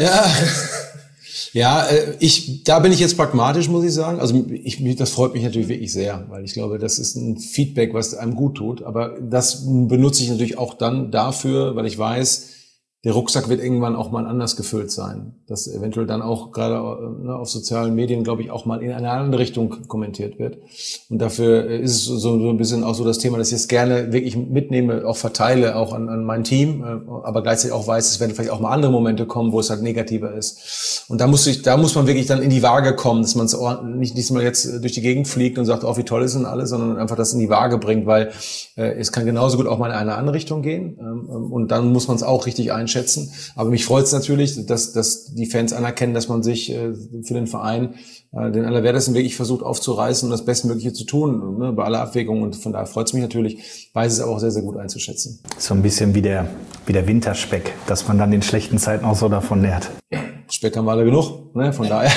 Ja, da bin ich jetzt pragmatisch, muss ich sagen. Also das freut mich natürlich wirklich sehr, weil ich glaube, das ist ein Feedback, was einem gut tut. Aber das benutze ich natürlich auch dann dafür, weil ich weiß, der Rucksack wird irgendwann auch mal anders gefüllt sein. Das eventuell dann auch gerade auf sozialen Medien, glaube ich, auch mal in eine andere Richtung kommentiert wird. Und dafür ist es so ein bisschen auch so das Thema, dass ich es gerne wirklich mitnehme, auch verteile, auch an mein Team, aber gleichzeitig auch weiß, es werden vielleicht auch mal andere Momente kommen, wo es halt negativer ist. Und da muss man wirklich dann in die Waage kommen, dass man es nicht mal jetzt durch die Gegend fliegt und sagt, oh, wie toll ist denn alles, sondern einfach das in die Waage bringt, weil es kann genauso gut auch mal in eine andere Richtung gehen. Und dann muss man es auch richtig einschätzen. Aber mich freut es natürlich, dass die Fans anerkennen, dass man sich für den Verein den Allerwertesten wirklich versucht aufzureißen und das Bestmögliche zu tun, ne, bei aller Abwägung. Und von daher freut es mich natürlich, weiß es aber auch sehr, sehr gut einzuschätzen. So ein bisschen wie der Winterspeck, dass man dann in schlechten Zeiten auch so davon nährt. Speck haben wir alle genug, ne? Von daher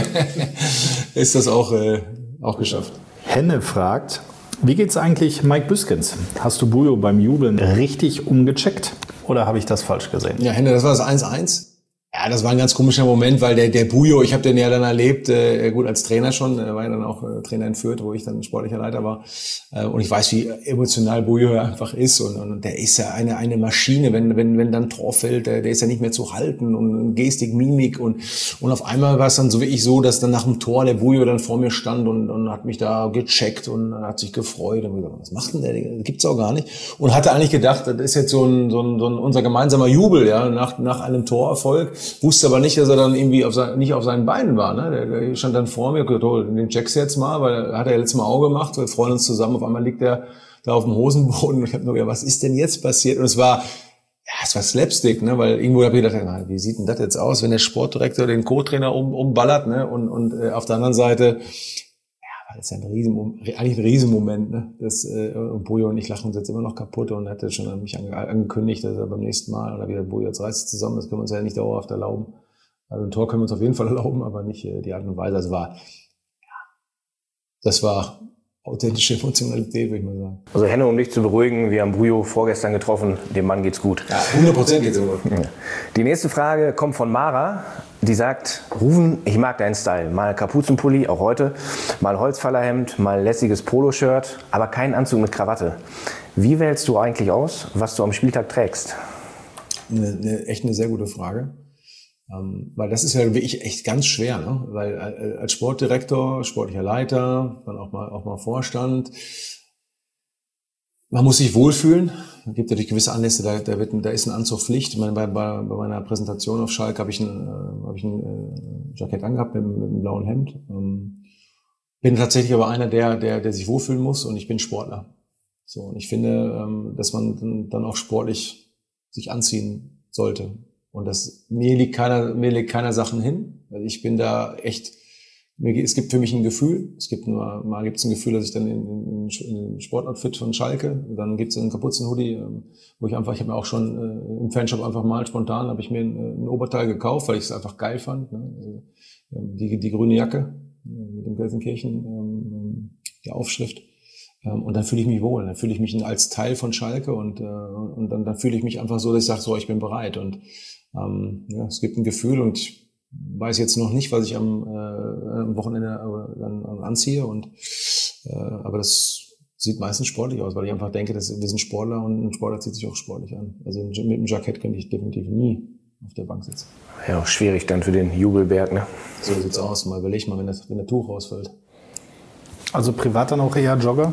ist das auch geschafft. Henne fragt, wie geht's eigentlich Mike Büskens? Hast du Bujo beim Jubeln richtig umgecheckt oder habe ich das falsch gesehen? Ja, Henne, das war das 1-1. Ja, Ja, das war ein ganz komischer Moment, weil der Bujo, ich habe den ja dann erlebt, gut als Trainer schon, war ja dann auch Trainer in Fürth, wo ich dann sportlicher Leiter war. Und ich weiß, wie emotional Bujo einfach ist. Und der ist ja eine Maschine, wenn dann Tor fällt, der ist ja nicht mehr zu halten und Gestik, Mimik. Und auf einmal war es dann so wirklich so, dass dann nach dem Tor der Bujo dann vor mir stand und hat mich da gecheckt und hat sich gefreut. Und gesagt, was macht denn der? Das gibt's auch gar nicht. Und hatte eigentlich gedacht, das ist jetzt so ein unser gemeinsamer Jubel, ja, nach einem Torerfolg. Wusste aber nicht, dass er dann irgendwie nicht auf seinen Beinen war. Ne? Der stand dann vor mir, gesagt, oh, den checkst du jetzt mal, weil hat er letztes Mal auch gemacht. Wir freuen uns zusammen. Auf einmal liegt er da auf dem Hosenboden und ich habe nur gedacht, was ist denn jetzt passiert? Und es war Slapstick, ne? Weil irgendwo habe ich gedacht, na, wie sieht denn das jetzt aus, wenn der Sportdirektor den Co-Trainer umballert, ne? Und auf der anderen Seite, ja, das ist ja eigentlich ein Riesenmoment, ne? Das Bujo und ich lachen uns jetzt immer noch kaputt und hatte schon an mich angekündigt, dass er beim nächsten Mal oder wieder Bujo, jetzt reißt es zusammen, das können wir uns ja nicht dauerhaft erlauben. Also ein Tor können wir uns auf jeden Fall erlauben, aber nicht die Art und Weise. Also das war authentische Emotionalität, würde ich mal sagen. Also Henno, um dich zu beruhigen, wir haben Bujo vorgestern getroffen, dem Mann geht's gut. Ja, 100% geht's gut. Die nächste Frage kommt von Mara, die sagt, Ruven, ich mag deinen Style. Mal Kapuzenpulli, auch heute, mal Holzfällerhemd, mal lässiges Poloshirt, aber kein Anzug mit Krawatte. Wie wählst du eigentlich aus, was du am Spieltag trägst? Echt eine sehr gute Frage. Weil das ist ja wirklich echt ganz schwer, ne? Weil als Sportdirektor, sportlicher Leiter, dann auch mal Vorstand, man muss sich wohlfühlen. Es gibt natürlich gewisse Anlässe, da ist ein Anzug Pflicht. Ich meine, bei meiner Präsentation auf Schalke habe ich ein Jackett angehabt mit einem blauen Hemd. Bin tatsächlich aber einer, der sich wohlfühlen muss, und ich bin Sportler. So, und ich finde, dass man dann auch sportlich sich anziehen sollte. Und mir liegt keiner Sachen hin. Also ich bin da echt, es gibt für mich ein Gefühl. Mal gibt's ein Gefühl, dass ich dann in Sportoutfit von Schalke, dann gibt's einen Kapuzenhoodie, wo ich habe mir auch schon im Fanshop einfach mal spontan, habe ich mir ein Oberteil gekauft, weil ich es einfach geil fand. Ne? Also, die grüne Jacke mit dem Gelsenkirchen, die Aufschrift. Und dann fühle ich mich wohl. Dann fühle ich mich als Teil von Schalke und dann fühle ich mich einfach so, dass ich sage, so, ich bin bereit. Und es gibt ein Gefühl, und ich weiß jetzt noch nicht, was ich am Wochenende dann anziehe. Aber das sieht meistens sportlich aus, weil ich einfach denke, wir sind Sportler und ein Sportler zieht sich auch sportlich an. Also mit dem Jackett könnte ich definitiv nie auf der Bank sitzen. Ja, schwierig dann für den Jubelberg, ne? So sieht's aus. Mal überleg mal, wenn der Tuch rausfällt. Also privat dann auch eher Jogger?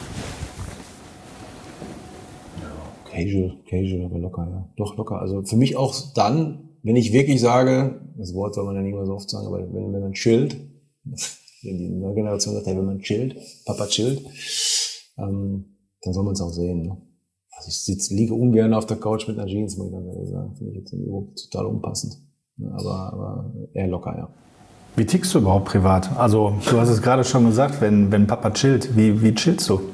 Casual, aber locker, ja. Doch, locker. Also für mich auch dann, wenn ich wirklich sage, das Wort soll man ja nicht mehr so oft sagen, aber wenn man chillt, wenn die neue Generation sagt, hey, wenn man chillt, Papa chillt, dann soll man es auch sehen. Ne? Also ich liege ungern auf der Couch mit einer Jeans, muss ich ganz ehrlich sagen. Finde ich jetzt total unpassend. Aber eher locker, ja. Wie tickst du überhaupt privat? Also du hast es gerade schon gesagt, wenn Papa chillt, wie chillst du?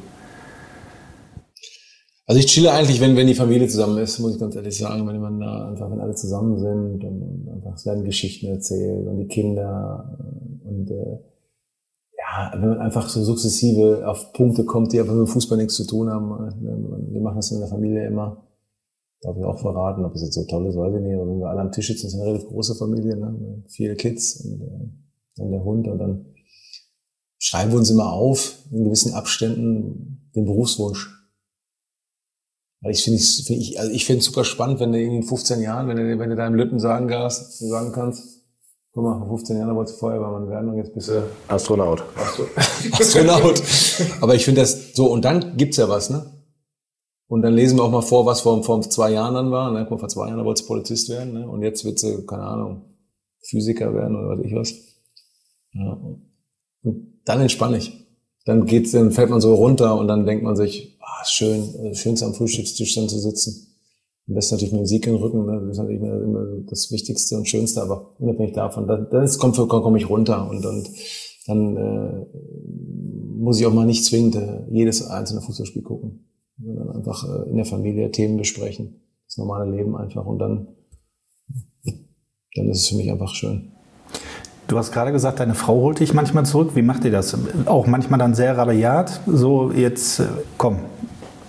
Also ich chille eigentlich, wenn die Familie zusammen ist, muss ich ganz ehrlich sagen, wenn wenn alle zusammen sind und einfach, es werden Geschichten erzählt und die Kinder und wenn man einfach so sukzessive auf Punkte kommt, die aber mit dem Fußball nichts zu tun haben. Wir machen das in der Familie immer. Darf ich auch verraten, ob es jetzt so toll ist, weiß ich nicht. Aber wenn wir alle am Tisch sitzen, ist eine relativ große Familie, ne? Viele Kids und dann der Hund, und dann schreiben wir uns immer auf, in gewissen Abständen, den Berufswunsch. Weil ich finde es super spannend, wenn du in 15 Jahren, wenn du deinem Lütten sagen kannst, guck mal, vor 15 Jahren wolltest du Feuerwehrmann werden und jetzt bist du Astronaut. Astronaut. Aber ich finde das so, und dann gibt's ja was, ne? Und dann lesen wir auch mal vor, was vor 2 Jahren dann war. Ne? Guck mal, vor 2 Jahren wolltest du Polizist werden, ne? Und jetzt willst du, keine Ahnung, Physiker werden oder weiß ich was. Ja. Und dann entspanne ich. Dann fällt man so runter und dann denkt man sich, schönste am Frühstückstisch dann zu sitzen. Am besten natürlich mit Musik im Rücken, ne? Das ist natürlich immer das Wichtigste und Schönste, aber unabhängig davon, komme ich runter und dann muss ich auch mal nicht zwingend jedes einzelne Fußballspiel gucken, sondern einfach in der Familie Themen besprechen, das normale Leben einfach, und dann ist es für mich einfach schön. Du hast gerade gesagt, deine Frau holt dich manchmal zurück. Wie macht ihr das? Auch manchmal dann sehr rabiat. So, jetzt komm,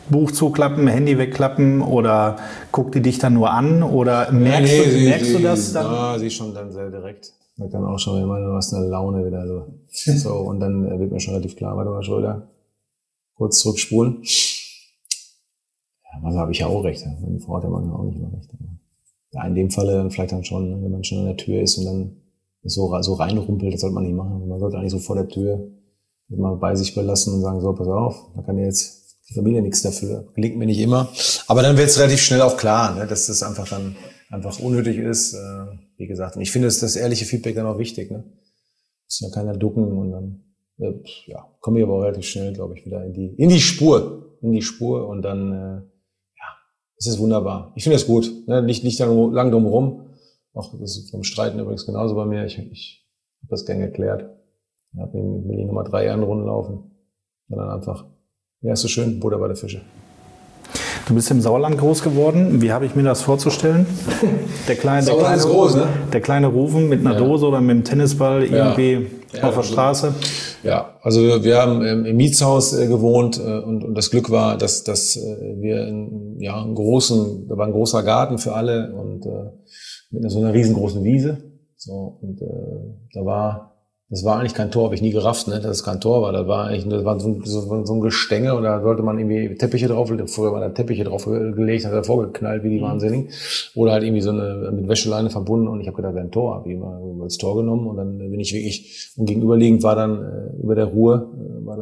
Buch zuklappen, Handy wegklappen oder guckt die dich dann nur an oder merkst du das dann? Ja, sie ist schon dann sehr direkt. Man kann auch schon, wenn man was eine Laune wieder so. Und dann wird mir schon relativ klar, warte mal, Schröder, kurz zurückspulen. Ja, manchmal habe ich ja auch recht. Meine Frau hat ja manchmal auch nicht immer recht. Ja, in dem Falle dann vielleicht dann schon, wenn man schon an der Tür ist und dann so reinrumpelt, das sollte man nicht machen. Man sollte eigentlich so vor der Tür mal bei sich belassen und sagen, so, pass auf, da kann ja jetzt die Familie nichts dafür. Gelingt mir nicht immer. Aber dann wird es relativ schnell auch klar, ne, dass das einfach dann einfach unnötig ist. Wie gesagt, und ich finde das ehrliche Feedback dann auch wichtig. Ne? Muss ja keiner ducken und dann komme ich aber auch relativ schnell, glaube ich, wieder in die Spur und dann es ist wunderbar. Ich finde das gut. Ne? Nicht lang drum rum. Auch das ist beim Streiten übrigens genauso bei mir. Ich habe das gern erklärt. Ich will die Nummer 3 Ehrenrunden laufen. Und dann einfach, ja, ist so schön, Butter bei der Fische. Du bist im Sauerland groß geworden. Wie habe ich mir das vorzustellen? Der kleine Rufen mit einer Dose oder mit einem Tennisball irgendwie auf der Straße? Ja, also wir haben im Mietshaus gewohnt und das Glück war, dass wir da war ein großer Garten für alle und mit so einer riesengroßen Wiese. So, und das war eigentlich kein Tor, habe ich nie gerafft, ne, dass es kein Tor war. Das war so ein Gestänge und da sollte man irgendwie Teppiche drauf, früher waren da Teppiche drauf gelegt, hat er vorgeknallt wie die Wahnsinnigen. Oder halt irgendwie so eine mit Wäscheleine verbunden und ich habe gedacht, wäre ein Tor, habe ich immer als Tor genommen und dann bin ich wirklich, und gegenüberliegend war dann über der Ruhr, war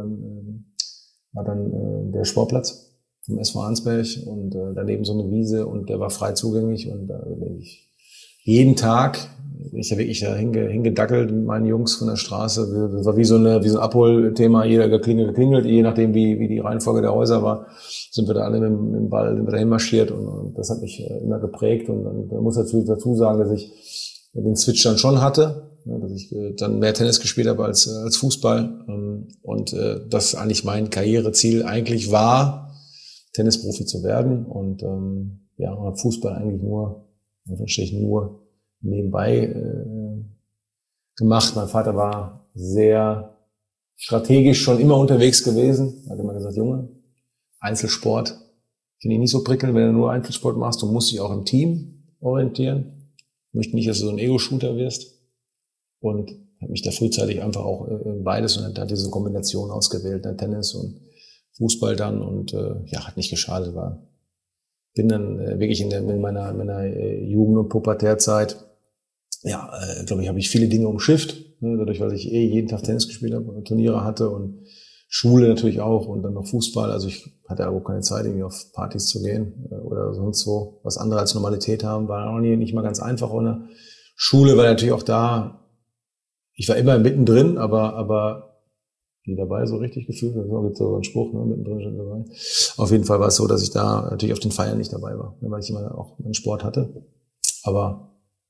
dann der Sportplatz vom SV Arnsberg und daneben so eine Wiese und der war frei zugänglich und da bin ich jeden Tag, ich habe wirklich da hingedackelt mit meinen Jungs von der Straße. Das war wie so ein Abholthema, jeder geklingelt, je nachdem wie die Reihenfolge der Häuser war, sind wir da alle mit dem Ball dahin marschiert und das hat mich immer geprägt und man muss dazu sagen, dass ich den Switch dann schon hatte, dass ich dann mehr Tennis gespielt habe als Fußball und dass eigentlich mein Karriereziel eigentlich war, Tennisprofi zu werden und habe Fußball eigentlich nur nebenbei gemacht. Mein Vater war sehr strategisch schon immer unterwegs gewesen. Er hat immer gesagt, Junge, Einzelsport finde ich nicht so prickelnd, wenn du nur Einzelsport machst. Du musst dich auch im Team orientieren. Ich möchte nicht, dass du so ein Ego-Shooter wirst. Und habe mich da frühzeitig einfach auch beides und hat diese Kombination ausgewählt, ne, Tennis und Fußball dann und hat nicht geschadet, bin dann wirklich in meiner Jugend- und Pubertärzeit, glaube ich, habe ich viele Dinge umschifft, ne, dadurch, weil ich jeden Tag Tennis gespielt habe und Turniere hatte und Schule natürlich auch und dann noch Fußball. Also ich hatte aber keine Zeit, irgendwie auf Partys zu gehen oder sonst wo. Was andere als Normalität haben, war auch nicht mal ganz einfach. Und in der Schule war natürlich auch da, ich war immer mittendrin, aber nie dabei, so richtig gefühlt. Das gibt so einen Spruch, ne, mittendrin schon dabei. Auf jeden Fall war es so, dass ich da natürlich auf den Feiern nicht dabei war, weil ich immer auch einen Sport hatte. Aber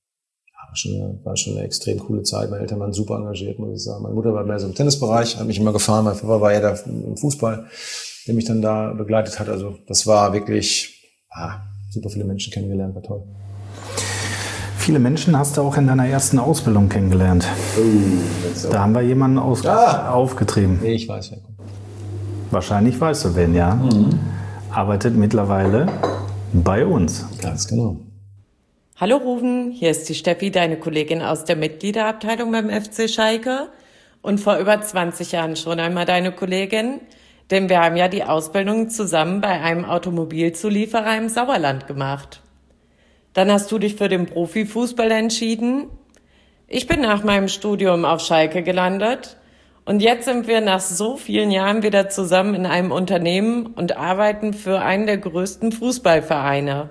war schon eine extrem coole Zeit. Meine Eltern waren super engagiert, muss ich sagen. Meine Mutter war mehr so im Tennisbereich, hat mich immer gefahren. Mein Papa war ja da im Fußball, der mich dann da begleitet hat. Also das war wirklich super viele Menschen kennengelernt, war toll. Viele Menschen hast du auch in deiner ersten Ausbildung kennengelernt. Da haben wir jemanden aufgetrieben. Nee, ich weiß, wer kommt. Wahrscheinlich weißt du wen, ja. Arbeitet mittlerweile bei uns. Ganz genau. Hallo Ruven, hier ist die Steffi, deine Kollegin aus der Mitgliederabteilung beim FC Schalke und vor über 20 Jahren schon einmal deine Kollegin, denn wir haben ja die Ausbildung zusammen bei einem Automobilzulieferer im Sauerland gemacht. Dann hast du dich für den Profifußball entschieden. Ich bin nach meinem Studium auf Schalke gelandet und jetzt sind wir nach so vielen Jahren wieder zusammen in einem Unternehmen und arbeiten für einen der größten Fußballvereine.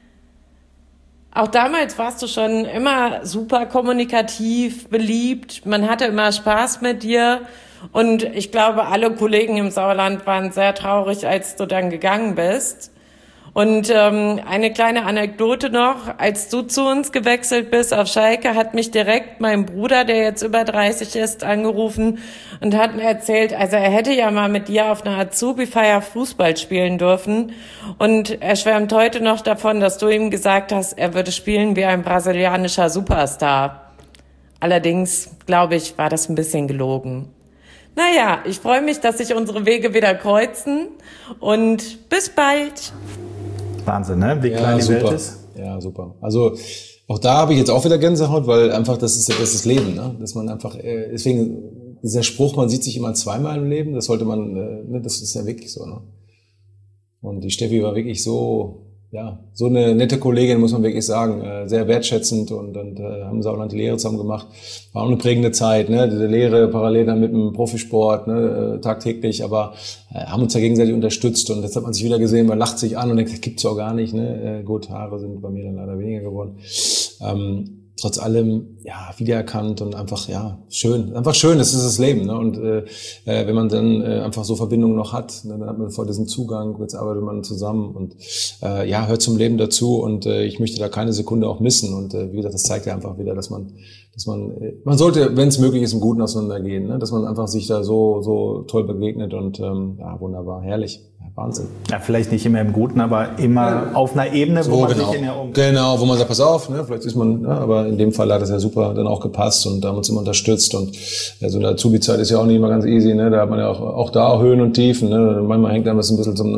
Auch damals warst du schon immer super kommunikativ, beliebt, man hatte immer Spaß mit dir und ich glaube, alle Kollegen im Sauerland waren sehr traurig, als du dann gegangen bist. Und eine kleine Anekdote noch, als du zu uns gewechselt bist auf Schalke, hat mich direkt mein Bruder, der jetzt über 30 ist, angerufen und hat mir erzählt, also er hätte ja mal mit dir auf einer Azubi-Feier Fußball spielen dürfen und er schwärmt heute noch davon, dass du ihm gesagt hast, er würde spielen wie ein brasilianischer Superstar. Allerdings, glaube ich, war das ein bisschen gelogen. Naja, ich freue mich, dass sich unsere Wege wieder kreuzen und bis bald. Wahnsinn, ne? Wie klein die Welt ist. Ja, super. Also auch da habe ich jetzt auch wieder Gänsehaut, weil einfach das ist das Leben, ne? Dass man einfach, deswegen dieser Spruch, man sieht sich immer zweimal im Leben, das sollte man, ne, das ist ja wirklich so, ne? Und die Steffi war wirklich so eine nette Kollegin, muss man wirklich sagen, sehr wertschätzend und haben sie auch noch die Lehre zusammen gemacht. War auch eine prägende Zeit, ne, diese Lehre parallel dann mit dem Profisport, ne, tagtäglich, aber haben uns ja gegenseitig unterstützt und jetzt hat man sich wieder gesehen, man lacht sich an und denkt, das gibt's ja auch gar nicht, ne, gut, Haare sind bei mir dann leider weniger geworden. Trotz allem, wiedererkannt und einfach, schön. Einfach schön, das ist das Leben, ne? Und wenn man dann einfach so Verbindungen noch hat, ne, dann hat man voll diesen Zugang, jetzt arbeitet man zusammen und hört zum Leben dazu und ich möchte da keine Sekunde auch missen. Und wie gesagt, das zeigt ja einfach wieder, dass man sollte, wenn es möglich ist, im Guten auseinandergehen, ne? Dass man einfach sich da so toll begegnet und wunderbar, herrlich. Wahnsinn. Ja, vielleicht nicht immer im Guten, aber immer auf einer Ebene, wo man sich in der Genau, wo man sagt, pass auf, ne, vielleicht ist man, aber in dem Fall hat das ja super dann auch gepasst und da haben uns immer unterstützt und so eine Azubi-Zeit ist ja auch nicht immer ganz easy, ne, da hat man ja auch da Höhen und Tiefen, ne, manchmal hängt einem das ein bisschen zum,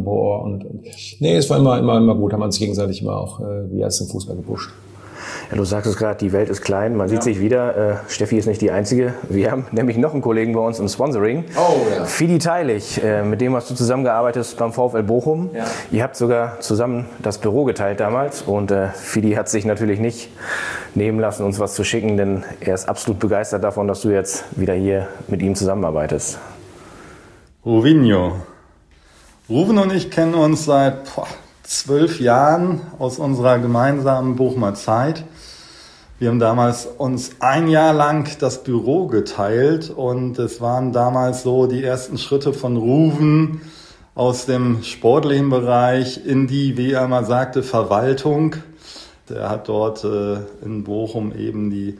es war immer gut, haben wir uns gegenseitig immer auch, wie erst im Fußball gepusht. Ja, du sagst es gerade, die Welt ist klein, man sieht sich wieder. Steffi ist nicht die Einzige. Wir haben nämlich noch einen Kollegen bei uns im Sponsoring. Oh, ja. Fidi Teilig, mit dem hast du zusammengearbeitet beim VfL Bochum. Ja. Ihr habt sogar zusammen das Büro geteilt damals. Und Fidi hat sich natürlich nicht nehmen lassen, uns was zu schicken, denn er ist absolut begeistert davon, dass du jetzt wieder hier mit ihm zusammenarbeitest. Ruvinho. Ruven und ich kennen uns seit 12 Jahren aus unserer gemeinsamen Bochumer Zeit. Wir haben damals uns ein Jahr lang das Büro geteilt und es waren damals so die ersten Schritte von Ruven aus dem sportlichen Bereich in die, wie er mal sagte, Verwaltung. Er hat dort in Bochum eben die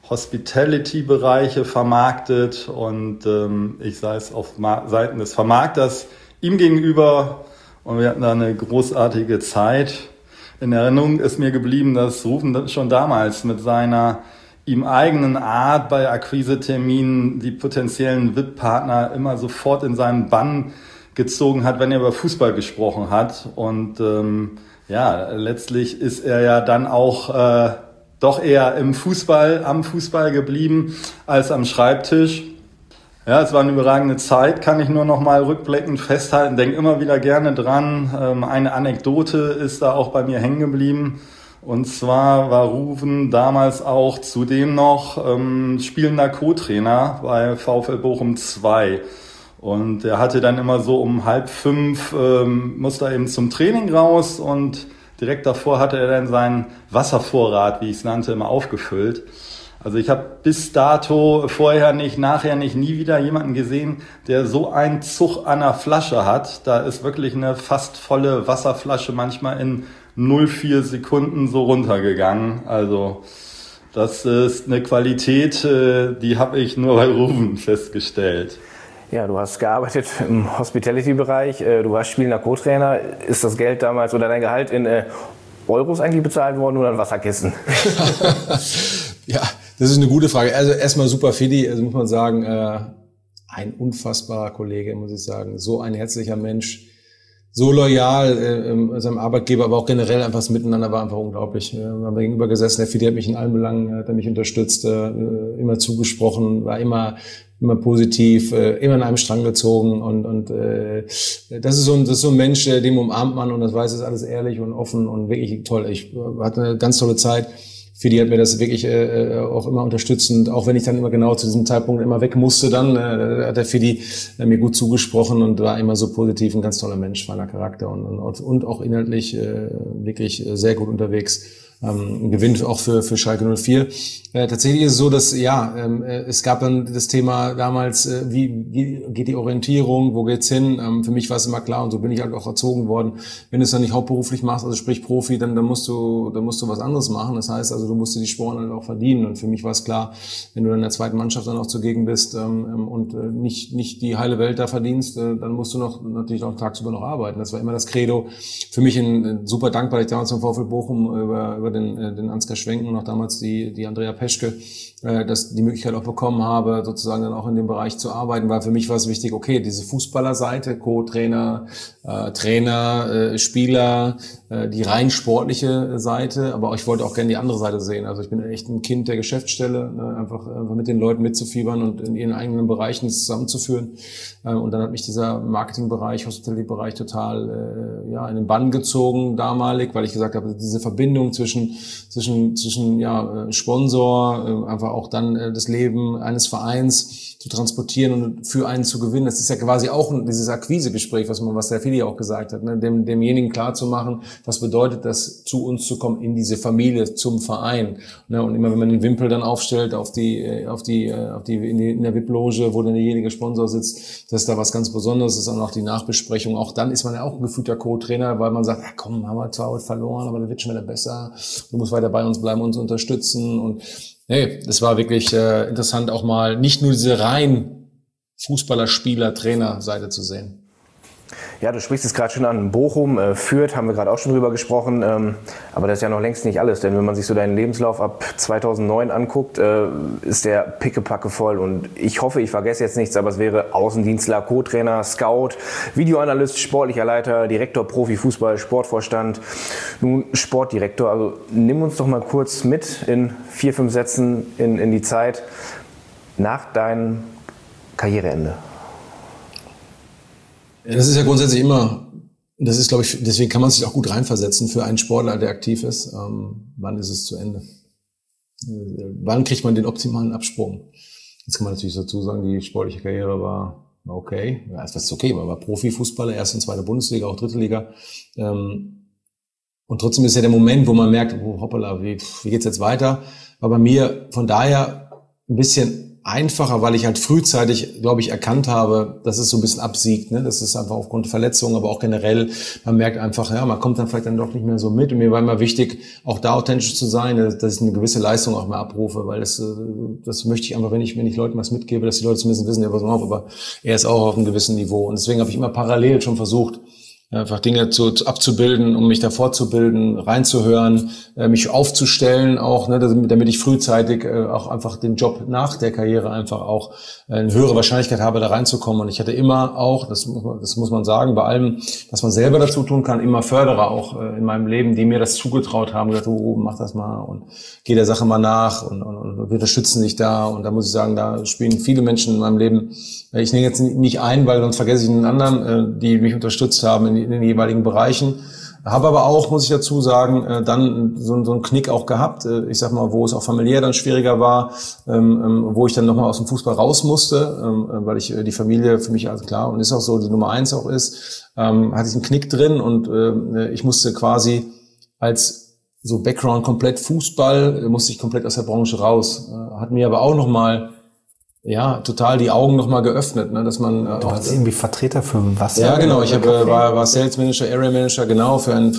Hospitality-Bereiche vermarktet und ich sei es auf Seiten des Vermarkters ihm gegenüber und wir hatten da eine großartige Zeit. In Erinnerung ist mir geblieben, dass Ruven schon damals mit seiner ihm eigenen Art bei Akquiseterminen die potenziellen VIP-Partner immer sofort in seinen Bann gezogen hat, wenn er über Fußball gesprochen hat. Und letztlich ist er ja dann auch doch eher am Fußball geblieben als am Schreibtisch. Ja, es war eine überragende Zeit, kann ich nur noch mal rückblickend festhalten. Denk immer wieder gerne dran. Eine Anekdote ist da auch bei mir hängen geblieben. Und zwar war Ruven damals auch zudem noch spielender Co-Trainer bei VfL Bochum 2. Und er hatte dann immer so um 4:30 musste er eben zum Training raus und direkt davor hatte er dann seinen Wasservorrat, wie ich es nannte, immer aufgefüllt. Also ich habe bis dato vorher nicht, nachher nicht, nie wieder jemanden gesehen, der so einen Zug an der Flasche hat. Da ist wirklich eine fast volle Wasserflasche manchmal in 0,4 Sekunden so runtergegangen. Also das ist eine Qualität, die habe ich nur bei Ruven festgestellt. Ja, du hast gearbeitet im Hospitality-Bereich, du warst spielender Co-Trainer. Ist das Geld damals oder dein Gehalt in Euros eigentlich bezahlt worden oder in Wasserkissen? Ja, das ist eine gute Frage. Also erstmal super Fidi, also muss man sagen, ein unfassbarer Kollege, muss ich sagen. So ein herzlicher Mensch, so loyal seinem Arbeitgeber, aber auch generell einfach das Miteinander war einfach unglaublich. Wir haben gegenüber gesessen, der Fidi hat mich in allen Belangen, hat er mich unterstützt, immer zugesprochen, war immer positiv, immer an einem Strang gezogen und das ist so ein Mensch, dem umarmt man und das weiß, ist alles ehrlich und offen und wirklich toll. Ich hatte eine ganz tolle Zeit. Fidi hat mir das wirklich auch immer unterstützend, auch wenn ich dann immer genau zu diesem Zeitpunkt immer weg musste, dann hat der Fidi mir gut zugesprochen und war immer so positiv, ein ganz toller Mensch, feiner Charakter und auch inhaltlich wirklich sehr gut unterwegs. Gewinnt auch für Schalke 04. Tatsächlich ist es so, dass es gab dann das Thema damals, wie geht die Orientierung, wo geht's hin? Für mich war es immer klar und so bin ich halt auch erzogen worden. Wenn du es dann nicht hauptberuflich machst, also sprich Profi, dann musst du was anderes machen. Das heißt also, du musst dir die Sporen halt auch verdienen. Und für mich war es klar, wenn du dann in der zweiten Mannschaft dann auch zugegen bist und nicht die heile Welt da verdienst, dann musst du natürlich auch tagsüber noch arbeiten. Das war immer das Credo. Für mich super dankbar, dass ich damals vom VfL Bochum über den Ansgar Schwenken und auch damals die Andrea Peschke dass die Möglichkeit auch bekommen habe, sozusagen dann auch in dem Bereich zu arbeiten, weil für mich war es wichtig, okay, diese Fußballerseite, Co-Trainer, Trainer, Spieler, die rein sportliche Seite, aber ich wollte auch gerne die andere Seite sehen. Also ich bin echt ein Kind der Geschäftsstelle, ne, einfach mit den Leuten mitzufiebern und in ihren eigenen Bereichen zusammenzuführen. Und dann hat mich dieser Marketingbereich, Hospitality-Bereich total in den Bann gezogen damalig, weil ich gesagt habe, diese Verbindung zwischen Sponsor, einfach auch dann das Leben eines Vereins zu transportieren und für einen zu gewinnen. Das ist ja quasi auch dieses Akquisegespräch, was der Fili auch gesagt hat, ne? Demjenigen klarzumachen, was bedeutet das, zu uns zu kommen, in diese Familie, zum Verein. Ne? Und immer wenn man den Wimpel dann aufstellt in der VIP-Loge, wo dann derjenige Sponsor sitzt, dass da was ganz Besonderes ist, und auch die Nachbesprechung. Auch dann ist man ja auch ein gefühlter Co-Trainer, weil man sagt, ja, komm, haben wir zwar heute verloren, aber das wird schon wieder besser. Du musst weiter bei uns bleiben, uns unterstützen. Und hey, das war wirklich interessant, auch mal nicht nur diese rein Fußballer, Spieler, Trainer-Seite zu sehen. Ja, du sprichst es gerade schon an. Bochum, Fürth, haben wir gerade auch schon drüber gesprochen. Aber das ist ja noch längst nicht alles. Denn wenn man sich so deinen Lebenslauf ab 2009 anguckt, ist der pickepacke voll. Und ich hoffe, ich vergesse jetzt nichts, aber es wäre Außendienstler, Co-Trainer, Scout, Videoanalyst, sportlicher Leiter, Direktor Profifußball, Sportvorstand, nun Sportdirektor. Also nimm uns doch mal kurz mit in 4, 5 Sätzen in die Zeit nach deinem Karriereende. Das ist ja grundsätzlich immer, das ist, glaube ich, deswegen kann man sich auch gut reinversetzen für einen Sportler, der aktiv ist. Wann ist es zu Ende? Wann kriegt man den optimalen Absprung? Jetzt kann man natürlich dazu sagen, die sportliche Karriere war okay. Ja, es war okay, man war Profifußballer, erste und zweite Bundesliga, auch dritte Liga. Und trotzdem ist ja der Moment, wo man merkt, oh, hoppala, wie geht's jetzt weiter? War bei mir von daher ein bisschen einfacher, weil ich halt frühzeitig, glaube ich, erkannt habe, dass es so ein bisschen absiegt, ne? Das ist einfach aufgrund Verletzungen, aber auch generell, man merkt einfach, ja, man kommt dann vielleicht dann doch nicht mehr so mit. Und mir war immer wichtig, auch da authentisch zu sein, dass ich eine gewisse Leistung auch mal abrufe, weil das möchte ich einfach, wenn ich Leuten was mitgebe, dass die Leute zumindest wissen, ja, pass mal auf, aber er ist auch auf einem gewissen Niveau. Und deswegen habe ich immer parallel schon versucht, einfach Dinge abzubilden, um mich da fortzubilden, reinzuhören, mich aufzustellen auch, ne, damit ich frühzeitig auch einfach den Job nach der Karriere einfach auch eine höhere Wahrscheinlichkeit habe, da reinzukommen. Und ich hatte immer auch, das muss man sagen, bei allem, was man selber dazu tun kann, immer Förderer auch in meinem Leben, die mir das zugetraut haben, gesagt, oh, mach das mal und geh der Sache mal nach und wir unterstützen dich da. Und da muss ich sagen, da spielen viele Menschen in meinem Leben. Ich nehme jetzt nicht ein, weil sonst vergesse ich den anderen, die mich unterstützt haben in den jeweiligen Bereichen. Habe aber auch, muss ich dazu sagen, dann so einen Knick auch gehabt. Ich sag mal, wo es auch familiär dann schwieriger war, wo ich dann nochmal aus dem Fußball raus musste, weil ich die Familie für mich, also klar, und ist auch so, die Nummer 1 auch ist, hatte ich einen Knick drin und ich musste quasi als so Background komplett Fußball, musste ich komplett aus der Branche raus. Hat mir aber auch nochmal total die Augen nochmal geöffnet, ne, dass man du warst irgendwie Vertreter für was? Ja, genau. Ich war Sales Manager, Area Manager, genau für eine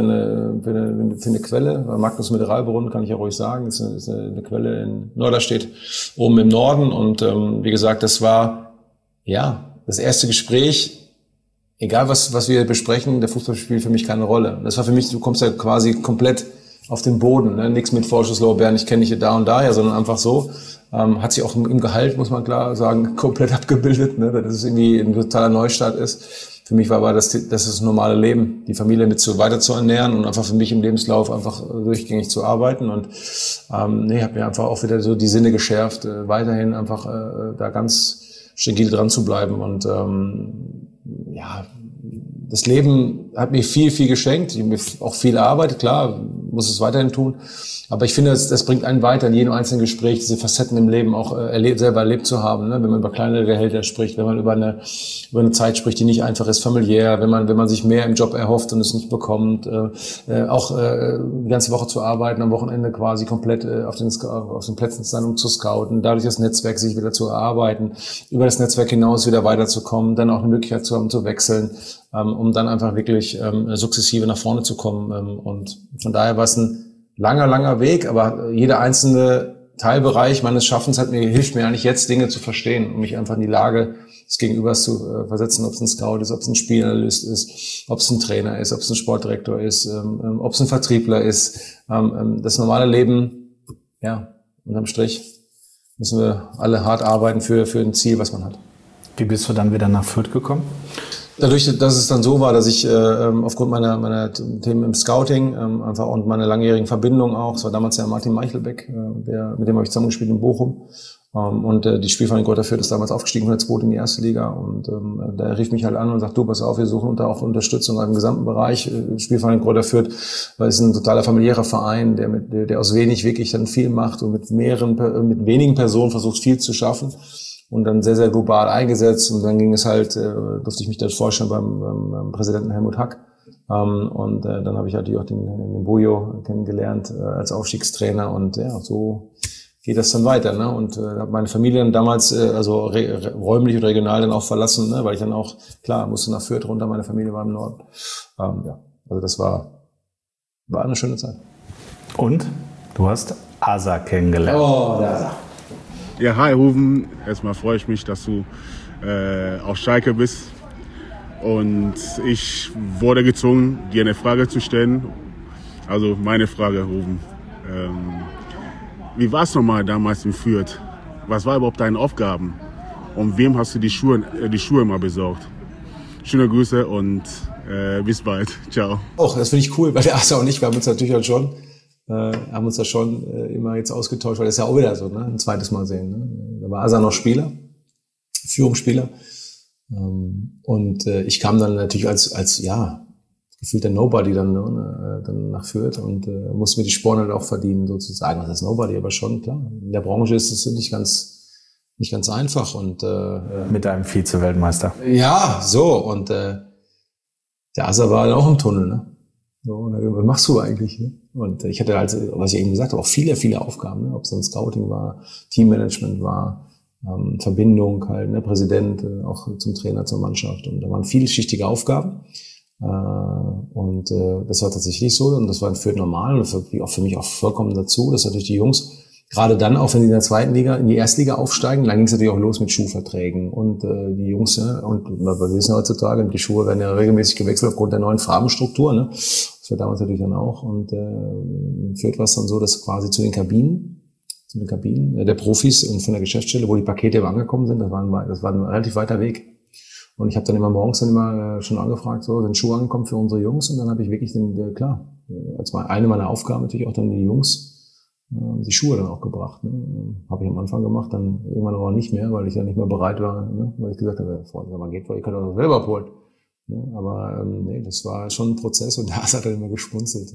Quelle. Magnus Mineralbrunnen, kann ich ja ruhig sagen. Das ist eine Quelle in Norderstedt, oben im Norden. Und wie gesagt, das war das erste Gespräch. Egal was wir besprechen, der Fußball spielt für mich keine Rolle. Das war für mich, du kommst ja quasi komplett auf den Boden, ne? Nichts mit Vorschusslorbeeren, ich kenne dich da und daher, sondern einfach so. Hat sich auch im Gehalt, muss man klar sagen, komplett abgebildet, ne? Dass es irgendwie ein totaler Neustart ist. Für mich war aber das ist das normale Leben, die Familie weiter zu ernähren und einfach für mich im Lebenslauf einfach durchgängig zu arbeiten. Und habe mir einfach auch wieder so die Sinne geschärft, weiterhin einfach da ganz stegil dran zu bleiben. Und das Leben hat mir viel, viel geschenkt. Ich habe auch viel erarbeitet, klar, muss es weiterhin tun. Aber ich finde, das bringt einen weiter in jedem einzelnen Gespräch, diese Facetten im Leben auch selber erlebt zu haben, ne? Wenn man über kleinere Gehälter spricht, wenn man über eine Zeit spricht, die nicht einfach ist, familiär, wenn man sich mehr im Job erhofft und es nicht bekommt, auch die ganze Woche zu arbeiten, am Wochenende quasi komplett auf den Plätzen zu sein, um zu scouten, dadurch das Netzwerk sich wieder zu erarbeiten, über das Netzwerk hinaus wieder weiterzukommen, dann auch eine Möglichkeit zu haben, zu wechseln, um dann einfach wirklich sukzessive nach vorne zu kommen. Und von daher war es ein langer Weg, aber jeder einzelne Teilbereich meines Schaffens hilft mir eigentlich jetzt, Dinge zu verstehen, um mich einfach in die Lage des Gegenübers zu versetzen, ob es ein Scout ist, ob es ein Spielanalyst ist, ob es ein Trainer ist, ob es ein Sportdirektor ist, ob es ein Vertriebler ist. Das normale Leben, unterm Strich, müssen wir alle hart arbeiten für ein Ziel, was man hat. Wie bist du dann wieder nach Fürth gekommen? Dadurch, dass es dann so war, dass ich aufgrund meiner Themen im Scouting einfach und meiner langjährigen Verbindung auch, es war damals ja Martin Meichelbeck, mit dem habe ich zusammengespielt in Bochum, und die Spielvereinigung Greuther Fürth ist damals aufgestiegen von der 2. in die 1. Liga, und da rief mich halt an und sagt, du, pass auf, wir suchen auch Unterstützung im gesamten Bereich. Spielvereinigung Greuther Fürth, weil es ist ein totaler familiärer Verein, der aus wenig wirklich dann viel macht und mit wenigen Personen versucht, viel zu schaffen. Und dann sehr, sehr global eingesetzt. Und dann ging es halt, durfte ich mich dann vorstellen beim Präsidenten Helmut Hack. Und dann habe ich natürlich auch den Bujo kennengelernt als Aufstiegstrainer. Und ja, so geht das dann weiter. Ne? Und habe meine Familie dann damals räumlich und regional dann auch verlassen, ne? Weil ich dann auch, klar, musste nach Fürth runter, meine Familie war im Norden. Ja, also das war eine schöne Zeit. Und du hast Asa kennengelernt. Oh, der Asa. Ja, hi Ruven. Erstmal freue ich mich, dass du auf Schalke bist. Und ich wurde gezwungen, dir eine Frage zu stellen. Also meine Frage, Ruven. Wie war es nochmal damals in Fürth? Was war überhaupt deine Aufgaben? Und wem hast du die Schuhe mal besorgt? Schöne Grüße und bis bald. Ciao. Och, das finde ich cool, weil der Asa und ich, wir haben uns natürlich auch schon haben uns da schon immer jetzt ausgetauscht, weil das ist ja auch wieder so, ne? Ein zweites Mal sehen. Ne? Da war Asa noch Spieler, Führungsspieler. Und ich kam dann natürlich als gefühlter Nobody dann nach Fürth und musste mir die Sporen halt auch verdienen, sozusagen. Was ist Nobody? Aber schon, klar. In der Branche ist es nicht ganz einfach. Und mit einem Vize-Weltmeister. Ja, so. Und der Asa war dann auch im Tunnel, ne? So, was machst du eigentlich? Ne? Und ich hatte halt, was ich eben gesagt habe, auch viele, viele Aufgaben, ne? Ob es dann Scouting war, Teammanagement war, Verbindung halt, ne? Präsident, auch zum Trainer, zur Mannschaft. Und da waren vielschichtige Aufgaben. Und das war tatsächlich so. Und das war in Fürth normal. Und das war auch für mich auch vollkommen dazu, dass natürlich die Jungs, gerade dann, auch wenn sie in der 2. Liga, in die Erstliga aufsteigen, dann ging es natürlich auch los mit Schuhverträgen. Und die Jungs, ne? Und wir wissen heutzutage, die Schuhe werden ja regelmäßig gewechselt aufgrund der neuen Farbenstruktur, ne? Das war damals natürlich dann auch. Und in Fürth war es dann so, dass quasi zu den Kabinen der Profis und von der Geschäftsstelle, wo die Pakete immer angekommen sind, das war ein relativ weiter Weg. Und ich habe dann immer morgens schon angefragt, so, sind Schuhe angekommen für unsere Jungs? Und dann habe ich wirklich als eine meiner Aufgaben natürlich auch dann die Jungs die Schuhe dann auch gebracht. Ne? Habe ich am Anfang gemacht, dann irgendwann aber nicht mehr, weil ich dann nicht mehr bereit war, ne? Weil ich gesagt habe, Freunde, mal geht, ihr könnt auch selber abholen. Ne? Aber nee, das war schon ein Prozess und da hat er immer gespunzelt.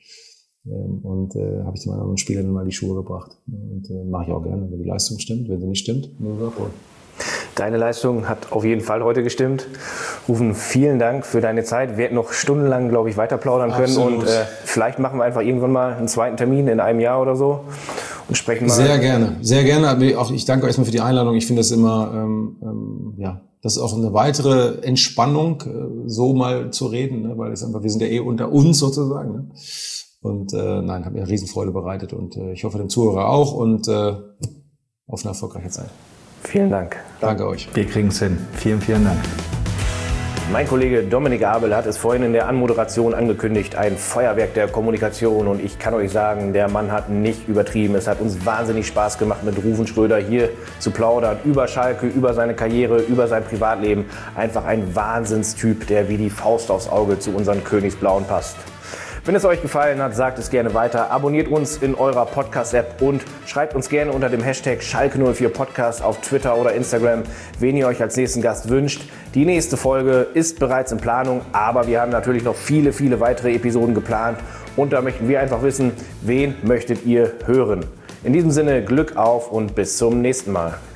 Und habe ich dem anderen Spieler dann mal die Schuhe gebracht. Und mache ich auch gerne, wenn die Leistung stimmt. Wenn sie nicht stimmt, nur abholen. Deine Leistung hat auf jeden Fall heute gestimmt. Rufen, vielen Dank für deine Zeit. Wir hätten noch stundenlang, glaube ich, weiter plaudern können. Absolut. Und vielleicht machen wir einfach irgendwann mal einen zweiten Termin in einem Jahr oder so und sprechen mal. Sehr gerne, sehr gerne. Auch ich danke euch erstmal für die Einladung. Ich finde das immer, das ist auch eine weitere Entspannung, so mal zu reden, ne? Weil es einfach, wir sind ja unter uns sozusagen. Ne? Und hat mir eine Riesenfreude bereitet und ich hoffe dem Zuhörer auch und auf eine erfolgreiche Zeit. Vielen Dank. Danke euch. Wir kriegen es hin. Vielen, vielen Dank. Mein Kollege Dominik Abel hat es vorhin in der Anmoderation angekündigt, ein Feuerwerk der Kommunikation. Und ich kann euch sagen, der Mann hat nicht übertrieben. Es hat uns wahnsinnig Spaß gemacht, mit Ruven Schröder hier zu plaudern. Über Schalke, über seine Karriere, über sein Privatleben. Einfach ein Wahnsinnstyp, der wie die Faust aufs Auge zu unseren Königsblauen passt. Wenn es euch gefallen hat, sagt es gerne weiter. Abonniert uns in eurer Podcast-App und schreibt uns gerne unter dem Hashtag Schalke04Podcast auf Twitter oder Instagram, wen ihr euch als nächsten Gast wünscht. Die nächste Folge ist bereits in Planung, aber wir haben natürlich noch viele, viele weitere Episoden geplant. Und da möchten wir einfach wissen, wen möchtet ihr hören? In diesem Sinne, Glück auf und bis zum nächsten Mal.